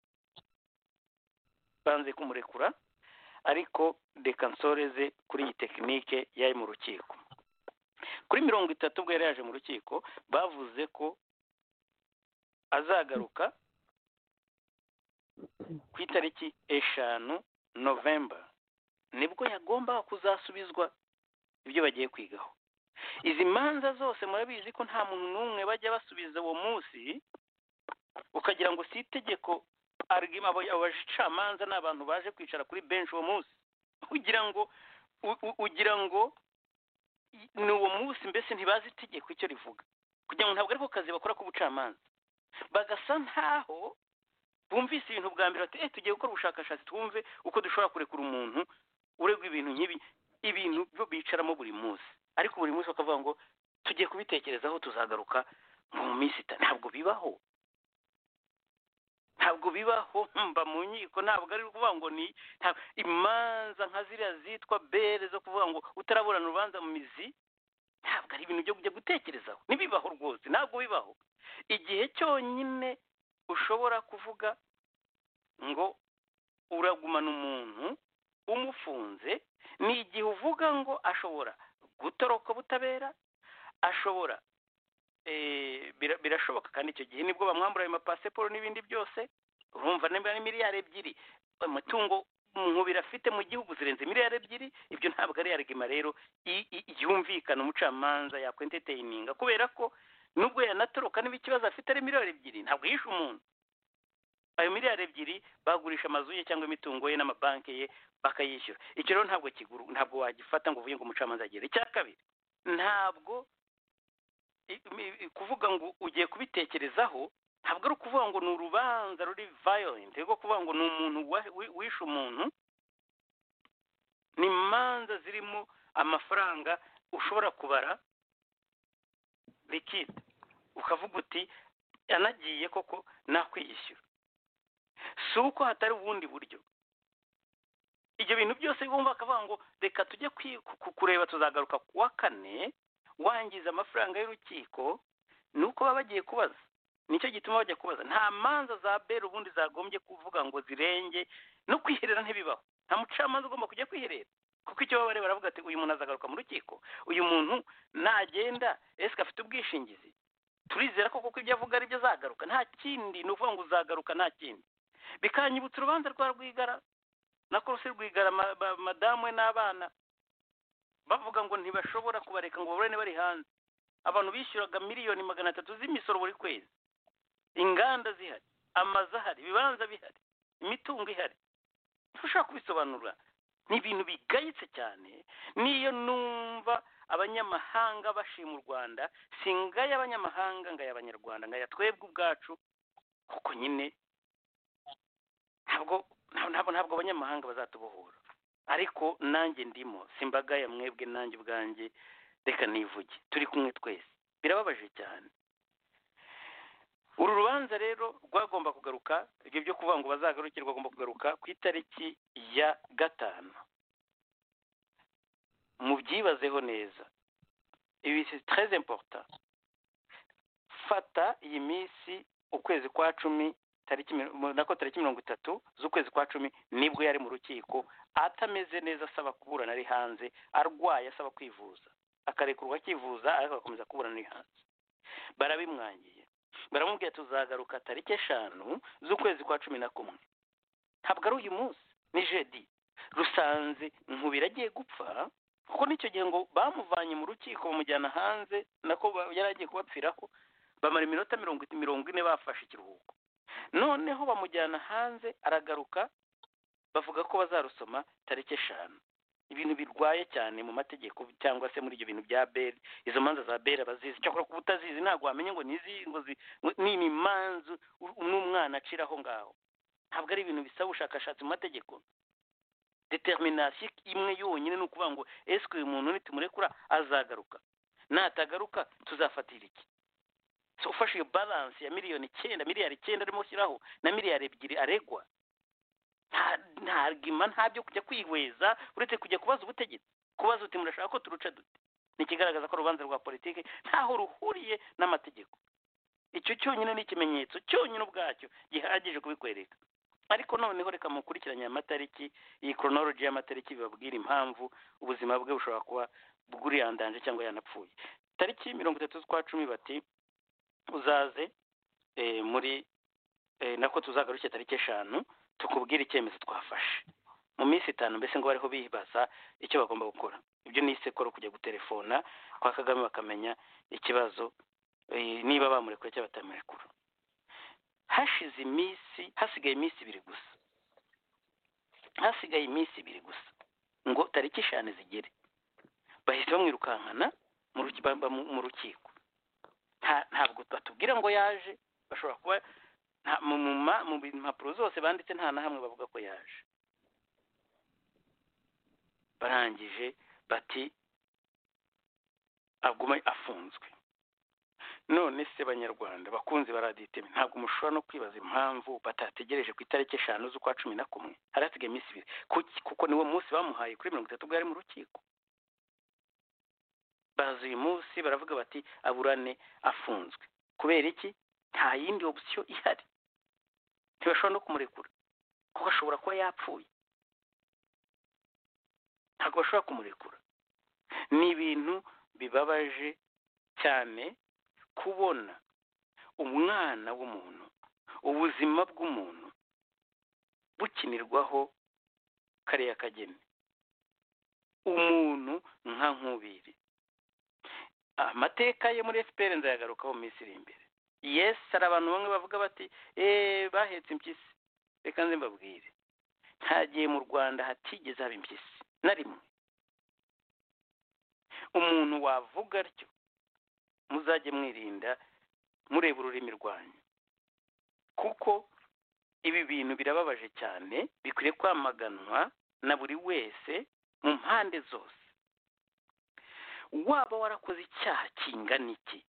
Speaker 10: banze kumurekura. Ariko reka nsoreze kuri iyi tekinike yari mu rukiko. Kuri mirongo itatu ubwo yari yaje mu rukiko bavuze ko azagaruka ku itariki eshanu November, nibwo yagombaga kuzasubizwa ibyo bagiye kwigaho. Izi manza zose murabizi ko nta muntu n'umwe bajya basubiza uwo munsi, ukagira ngo si itegeko arigima abacamanza n'abantu baje kwicara kuri bench uwo munsi, ugira ngo ugira ngo ni uwo munsi mbese ntibazi itegeko icyo rivuga, kugira ngo ntabwo ariko kazi bakora ku bucamanza. Bagasa ntaho bumvise ibintu bwa mbere bati eh tugiye gukora ubushakashatsi twumve uko dushobora kurekura umuntu uregwa ibintu nk'ibi, ibintu byo bicaramo buri munsi. Ariko buri munsi bakavuga ngo tugiye kubitekerezaho tuzagaruka mu minsi itanu. Ntabwo bibaho, ntabwo bibaho. Mba mu nkiko ntabwo ari kuvuga ngo ni imanza nka ziriya zitwa bere zo kuvuga ngo utaraburana urubanza mu mizi, ntabwo ari ibintu byo kujya gutekerezaho. Ntibibaho rwose, ntabwo bibaho. Igihe cyonyine ushobora kuvuga ngo uragumana umuntu umufunze ni igihe uvuga ngo ashobora gutoroka ubutabera, ashobora eh birashoboka kandi icyo gihe nibwo bamwambura ayo mapasiporo n'ibindi byose. Urumva niba ni miliyari ebyiri amatungo umuntu birafite mu gihugu zirenze miliyari ebyiri, ibyo ntabwo ari argument rero yumvikana umucamanza yakwentertaininga, kubera ko nubwo yanatoroka niba ikibazo afite ari miliyari ebyiri ntabwo yishe umuntu. Ayo miliyari ebyiri bagurisha amazu ye cyangwa imitungo ye n'amabanki ye bakayishyura. Icyo rero ntabwo kiguru, ntabwo wagifata ngo uvuye ngo umucamanza agire. Icya kabiri, ntabwo kuvuga ngo ugiye kubitekerezaho, ntabwo ari ukuvuga ngo ni urubanza ruri violent, rwo kuvuga ngo ni umuntu wishe umuntu. Ni imanza zirimo amafaranga ushobora kubara liquide ukavuga uti yanagiye koko nakwiyishyura, si uko hatari ubundi buryo. Ibyo bintu byose bumva akavuga ngo reka tujye kureba tuzagaruka kuwa kane, wangiza amafaranga y'urukiko, nuko baba bagiye kubaza. Nicyo gituma bajya kubaza. Nta manza za bere ubundi zagombye kuvuga ngo zirenge, no kwiherera ntibibaho. Nta mucamanza ugomba kujya kwiherera, kuko icyo baba baravuga ati uyu muntu azagaruka mu rukiko, uyu muntu nagenda ese afite ubwishingizi, turizera ko kuko ibyo avuga ari byo azagaruka, nta kindi. Ni ukuvuga ngo uzagaruka nta kindi. Bikanyibutsa urubanza rwa Rwigara na Korose Rwigara, madamu we n'abana bavuga ngo ntibashobora kubareka ngo baburane bari hanze. Abantu bishyuraga miliyoni magana atatu z'imisoro buri kwezi, inganda zihari, amazu ahari, ibibanza bihari, imitungo ihari. Ntushobora kubisobanura. Ni ibintu bigayitse cyane. Niyo numva abanyamahanga bashima u Rwanda, singaya abanyamahanga ngaya abanyarwanda, ngaya twebwe ubwacu, kuko nyine ntabwo ntabwo ntabwo abanyamahanga bazatubohora. Ariko nanjye ndimo, simbagaya mwebwe nanjye ubwanjye, reka nivuge, turi kumwe twese. Birababaje cyane. Uru rubanza rero rwagomba kugaruka, ibyo byo kuvuga ngo bazagarukirwa bagomba kugaruka ku itariki ya gatanu. Mubyibazeho neza, ibi c'est très important. Fata iyi minsi ukwezi kwa cumi tariki nako tariki mirongo itatu z'ukwezi kwa cumi nibwo yari mu rukiko, atameze neza, asaba kuburana ari hanze, arwaye, asaba kwivuza, akarekurwa akivuza, ariko agakomeza kuburana ari hanze. Barabimwangiye, baramubwira tuzagaruka tariki eshanu z'ukwezi kwa cumi na kumwe. Ntabwo ari uyu munsi, ni jedi rusanze nkubira agiye gupfa kuko n'icyo gihe ngo bamuvanye mu rukiko bamujyana hanze nako yari agiye kubapfiraho bamara iminota mirongo mirongo ine bafashe ikiruhuko noneho bamujyana hanze aragaruka bavuga ko bazarusoma tariki eshanu ibintu birwaye cyane mu mategeko cyangwa se muri ibyo bintu bya beri izo manza za beri abazizi cyakora kuba utazizi ntabwo wamenye ngo nizi ngo ni imanza n'umwana aciraho ngaho ntabwo ari ibintu bisaba ubushakashatsi mu mategeko determination imwe yonyine ni ukuvuga ngo ese uyu muntu nitumurekura azagaruka natagaruka tuzafatira iki so ufashe iyo balance ya miliyoni icyenda miliyari icyenda arimo gushyiraho na miliyari ebyiri aregwa nta argument ntabyo kujya kwihweza uretse kujya kubaza ubutegetsi kubaza uti murashaka ko turuca dute ni ikigaragaza ko urubanza rwa politiki ntaho ruhuriye n'amategeko icyo cyonyine ni ikimenyetso cyonyine ubwacyo gihagije kubikwereka ariko noneho reka mukurikiranye amatariki iyi chronology y'amatariki bibabwira impamvu ubuzima bwe bushobora kuba bwuriyandanje cyangwa yanapfuye tariki mirongo itatu z'ukwa cumi bati uzaze eh, muri eh, nako tuzagarukira tariki eshanu tukubwira icyemezo twafashe mu minsi itanu mbese ngo bariho bibaza icyo bagomba gukora ibyo ni isekoro kujya gutelefona kwa Kagame bakamenya ikibazo e, niba bamurekuye cyangwa batamurekura hashize iminsi hasigaye iminsi ibiri gusa hasigaye iminsi ibiri gusa ngo tariki eshanu zigere bahise bamwirukankana mu rukiko ntabwo batubwira ngo yaje bashobora kuba mu mpapuro zose banditse nta na hamwe bavuga ko yaje barangije bati aguma afunzwe none se banyarwanda bakunze baraditeme ntabwo mushobora no kwibaza impamvu batategereje ku itariki eshanu z'ukwa cumi na kumwe harasigaye iminsi ibiri kuko niwo munsi bamuhaye kuri mirongo itatu bwari mu rukiko baza uyu munsi baravuga bati aburane afunzwe kubera iki nta yindi option ihari ntibashobora no kumurekura kuko ashobora kuba yapfuye ntabwo bashobora kumurekura ni ibintu bibabaje cyane kubona umwana w'umuntu ubuzima bw'umuntu bukinirwaho kariya kageni umuntu nka nkubiri amateka ye muri F P R nzayagarukaho mu minsi iri imbere yes hari abantu bamwe bavuga bati eh bahetse impyisi reka nze mbabwire ntagiye mu Rwanda hatigeze haba impyisi na rimwe umuntu wavuga atyo muzajye mwirinda mureba ururimi rwanyu kuko ibi bintu birababaje cyane bikwiriye kwamaganwa na buri wese mu mpande zose waba warakoze icyaha kingana iki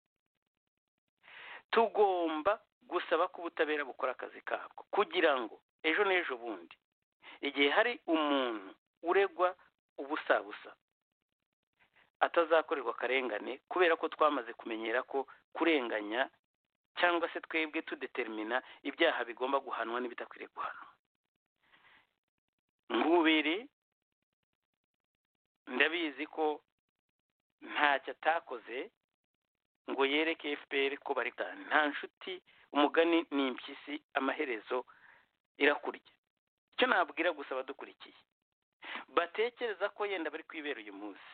Speaker 10: tugomba gusaba ko ubutabera bukora akazi kabwo kugira ngo ejo n'ejo bundi igihe hari umuntu uregwa ubusabusa atazakorerwa akarengane kubera ko twamaze kumenyera ko kurenganya cyangwa se twebwe tudetermina ibyaha bigomba guhanwa n'ibitakwiriye guhanwa ngubiri ndabizi ko ntacyo atakoze ngo yereke F P R ko bari cyane nta nshuti umugani ni impyisi amaherezo irakurya icyo nabwira gusa badukurikiye batekereza ko yenda bari kwibera uyu munsi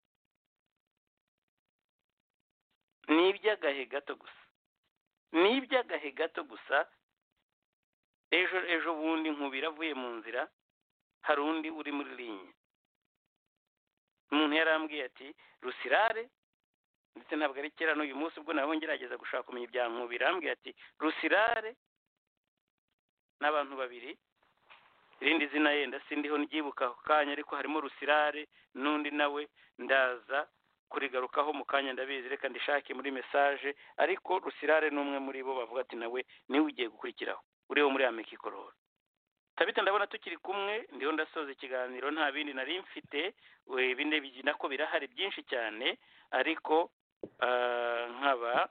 Speaker 10: ni iby'agahe gato gusa ni iby'agahe gato gusa ejo ejo bundi nkubira avuye mu nzira hari undi uri muri linye umuntu yarambwiye ati Rusirare ndetse ntabwo ari kera n'uyu munsi ubwo nawe ngerageza gushaka kumenya ibya nkubira arambwiye ati Rusirare n'abantu babiri irindi zina yenda sindiho ngibuka ako kanya ariko harimo Rusirare n'undi nawe ndaza kurigarukaho mu kanya ndabizi reka ndishake muri message ariko Rusirare n'umwe muri bo bavuga ati nawe niwe ugiye gukurikiraho uriho muri Amikikorora Tabita ndabona tukiri kumwe ndiho ndasoza ikiganiro nta bindi nari mfite binde bijinako birahari byinshi cyane ariko nkaba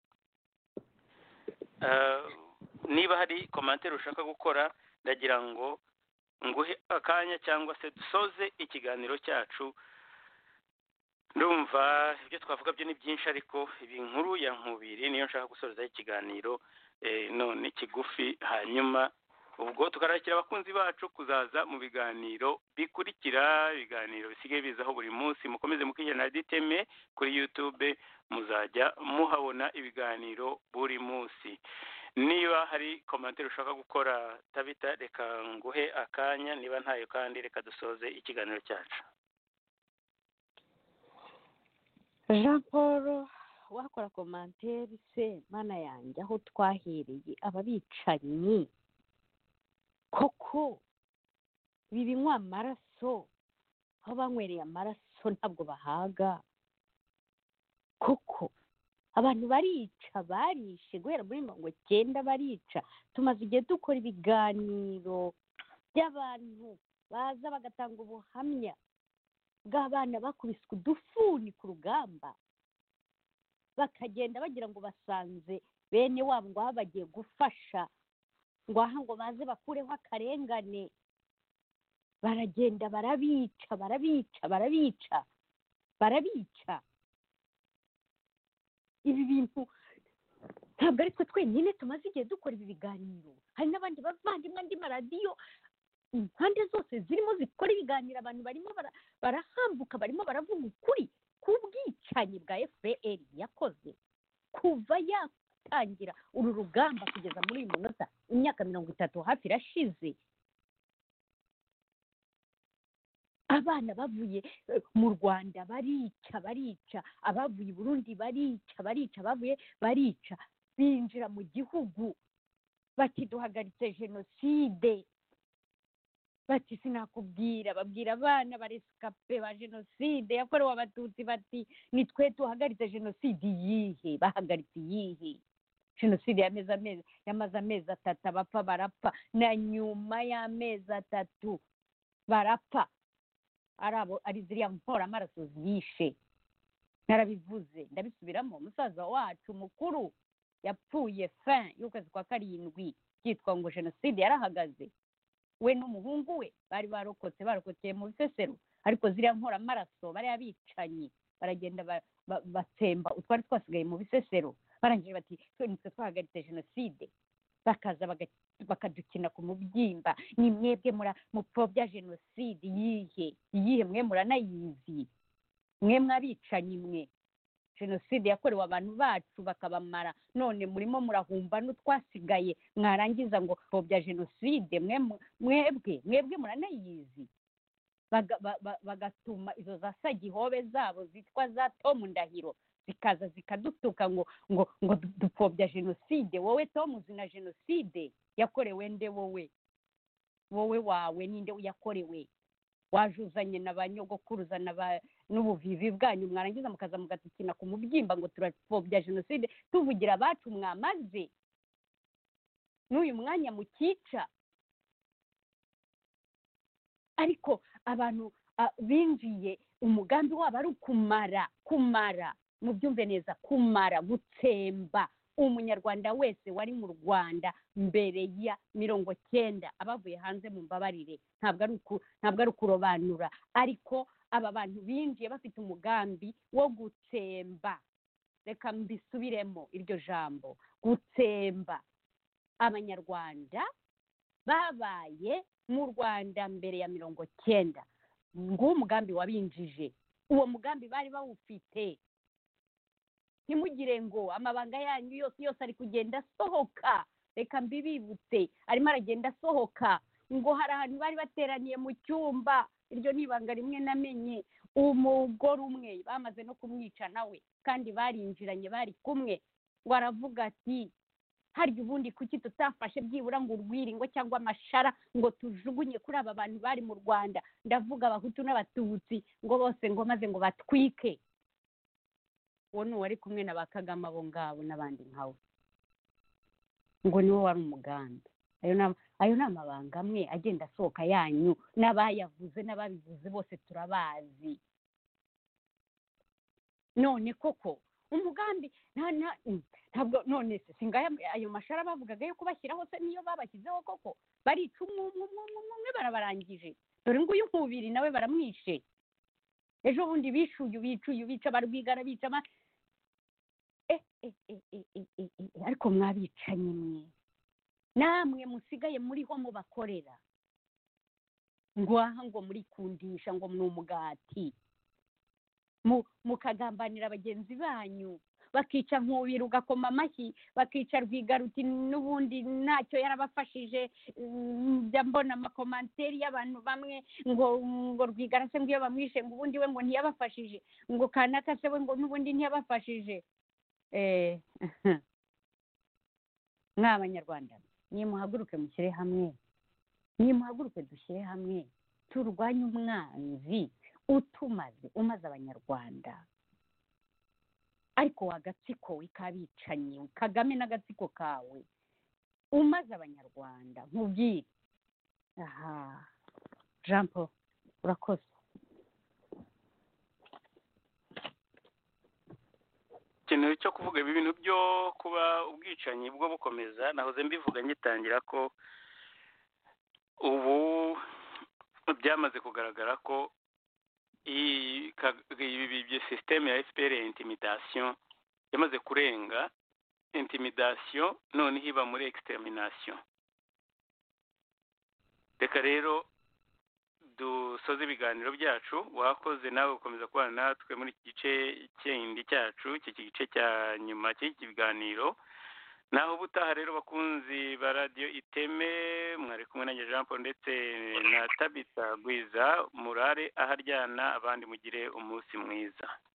Speaker 10: niba hari commentaire ushaka gukora ndagira ngo nguhe akanya cyangwa se dusoze ikiganiro cyacu ndumva ibyo twavuga byo ni byinshi ariko ibi nkuru ya nkubiri niyo nshaka gusoreza ikiganiro none kigufi hanyuma ubwo tukarakira abakunzi bacu kuzaza mu biganiro bikurikira, ibiganiro bisigaye bizaho buri munsi. Mukomeze mukijyana na diteme kuri YouTube, muzajya muhabona ibiganiro buri munsi. Niba hari komantere ushaka gukora Tabita, reka nguhe akanya, niba ntayo kandi reka dusoze ikiganiro cyacu.
Speaker 3: Jean Paul, wakora komantere se mana yanjye aho twahereye ababicanyi koko bibinywa amaraso, aho banywereye amaraso ntabwo bahaga koko. Abantu barica, barishe guhera muri mirongo cyenda barica. Tumaze igihe dukora ibiganiro by'abantu baza bagatanga ubuhamya bw'abana bakubiswe udufuni ku rugamba, bakagenda bagira ngo basanze bene wabo ngo aho bagiye gufasha, ngo aha ngo baze bakureho akarengane. Baragenda barabica barabica barabica barabica. Ibi bintu ntabwo ari twe twenyine tumaze igihe dukora ibi biganiro, hari n'abandi bavandimwe, andi maradiyo impande zose zirimo zikora ibiganiro. Abantu barimo barahambuka, barimo baravuga ukuri k'ubwicanyi bwa F P R yakoze kuva yatangira uru rugamba kugeza muri uyu munota, imyaka mirongo itatu hafi irashize. Abana bavuye mu Rwanda barica barica, abavuye i Burundi barica barica, abavuye barica, binjira mu gihugu bati duhagaritse jenoside. Bati sinakubwira, babwira abana baresikape ba jenoside yakorewe abatutsi bati nitwe tuhagaritse jenoside. Iyihe? Bahagaritse iyihe? Jenoside yamaze amezi yamaze amezi atatu abapfa barapfa, na nyuma y'amezi atatu barapfa. Arabo ari ziriya mpora amaraso zishe. Narabivuze ndabisubiramo, umusaza wacu mukuru yapfuye fin y'ukwezi kwa karindwi, cyitwa ngo jenoside yarahagaze. We n'umuhungu we bari barokotse barokoteye mu Bisesero, ariko ziriya mpora amaraso bari abicanyi baragenda batsemba utwari twasigaye mu Bisesero. Barangije bati nitwe twahagaritse jenoside, bakaza bakadukina ku mubyimba. Ni mwebwe mupfobya jenoside. Iyihe? Iyihe? Mwe muranayizi, mwe mwabicanyi mwe. Jenoside yakorewe abantu bacu bakabamara, none murimo murahumba n'utwasigaye, mwarangiza ngo pfobya jenoside. Mwebwe mwebwe muranayizi. Bagatuma izo za Sagihobe zabo zitwa za Tom Ndahiro zikaza zikadutuka ngo ngo ngo dupfobya jenoside. Wowe Tom uzi na jenoside yakorewe nde? Wowe wowe wawe ninde yakorewe? Wajuzanye na banyogokuruza n'ubuvivi bwanyu, mwarangiza mukaza mugatukina ku mubyimba ngo turapfobya jenoside, tuvugira abacu mwamaze n'uyu mwanya mukica. Ariko abantu binjiye umugambi wabo ari ukumara kumara mubyumve neza, kumara gutsemba umunyarwanda wese wari mu Rwanda mbere ya mirongo cyenda. Abavuye hanze mu mbabarire, ntabwo ari ntabwo ari ukurobanura, ariko aba bantu binjiye bafite umugambi wo gutsemba. Reka mbisubiremo iryo jambo, gutsemba abanyarwanda babaye mu Rwanda mbere ya mirongo cyenda. Nguwo umugambi wabinjije, uwo mugambi bari bawufite. Ntimugire ngo amabanga yanyu yose yose ari kugenda asohoka. Reka mbibibutse, arimo aragenda asohoka. Ngo hari ahantu bari bateraniye mu cyumba, iryo ni ibanga rimwe namenye. Umugore umwe bamaze no kumwica nawe, kandi barinjiranye bari kumwe. Ngo aravuga ati harya ubundi kuki tutafashe byibura ngo urwiringo cyangwa amashara ngo tujugunye kuri aba bantu bari mu Rwanda, ndavuga abahutu n'abatutsi, ngo bose ngo maze ngo batwike. Uwo ni uwari kumwe na ba Kagame abo ngabo n'abandi nkawe, ngo niwo wari umugambi. Ayo ni amabanga amwe agenda asohoka yanyu, n'abayavuze n'ababivuze bose turabazi. None koko umugambi ntabwo none se singaya ayo mashara bavugaga yo kubashyiraho, se niyo babashyizeho koko barica umwe barabarangije. Dore nguyu nkubiri nawe baramwishe, ejo bundi bishuye bicuye bica barwigara bica ma eh eh eh eh ariko mwabicanye mwe namwe musigaye muriho mubakorera ngo aha ngo murikundisha ngo ni umugati mukagambanira bagenzi banyu, bakica Nkubiri ugakoma amashyi, bakica Rwigaruti n'ubundi ntacyo yarabafashije. Njya mbona amakomanteri y'abantu bamwe ngo ngo Rwigara se ngo iyo bamwishe ngo ubundi we ngo ntiyabafashije, ngo kanaka se we ngo n'ubundi ntiyabafashije. eh nk'abanyarwanda nimuhaguruke mushyire hamwe, nimuhaguruke dushyire hamwe turwanye umwanzi utumaze umaze abanyarwanda. Ariko wagatsiko wikabicanyi Kagame n'agatsiko kawe umaze abanyarwanda nkubwire. Aha Jean Paul urakoze.
Speaker 10: ikintu cyo kuvuga ibi bintu byo kuba ubwicanyi bwo bukomeza, nahoze mbivuga ngitangira ko ubu byamaze kugaragara ko iyi sisiteme ya F P R ya intimidation yamaze kurenga intimidation, none iba muri extermination. Reka rero dusoze ibiganiro byacu. Wakoze nawe gukomeza kubana natwe muri iki gice kindi cyacu, iki gice cya nyuma cy'iki kiganiro. Naho ubutaha rero bakunzi ba radiyo Iteme, mwari kumwe nanjye Jean Paul ndetse na Tabitha Gwiza. Murare aharyana, abandi mugire umunsi mwiza.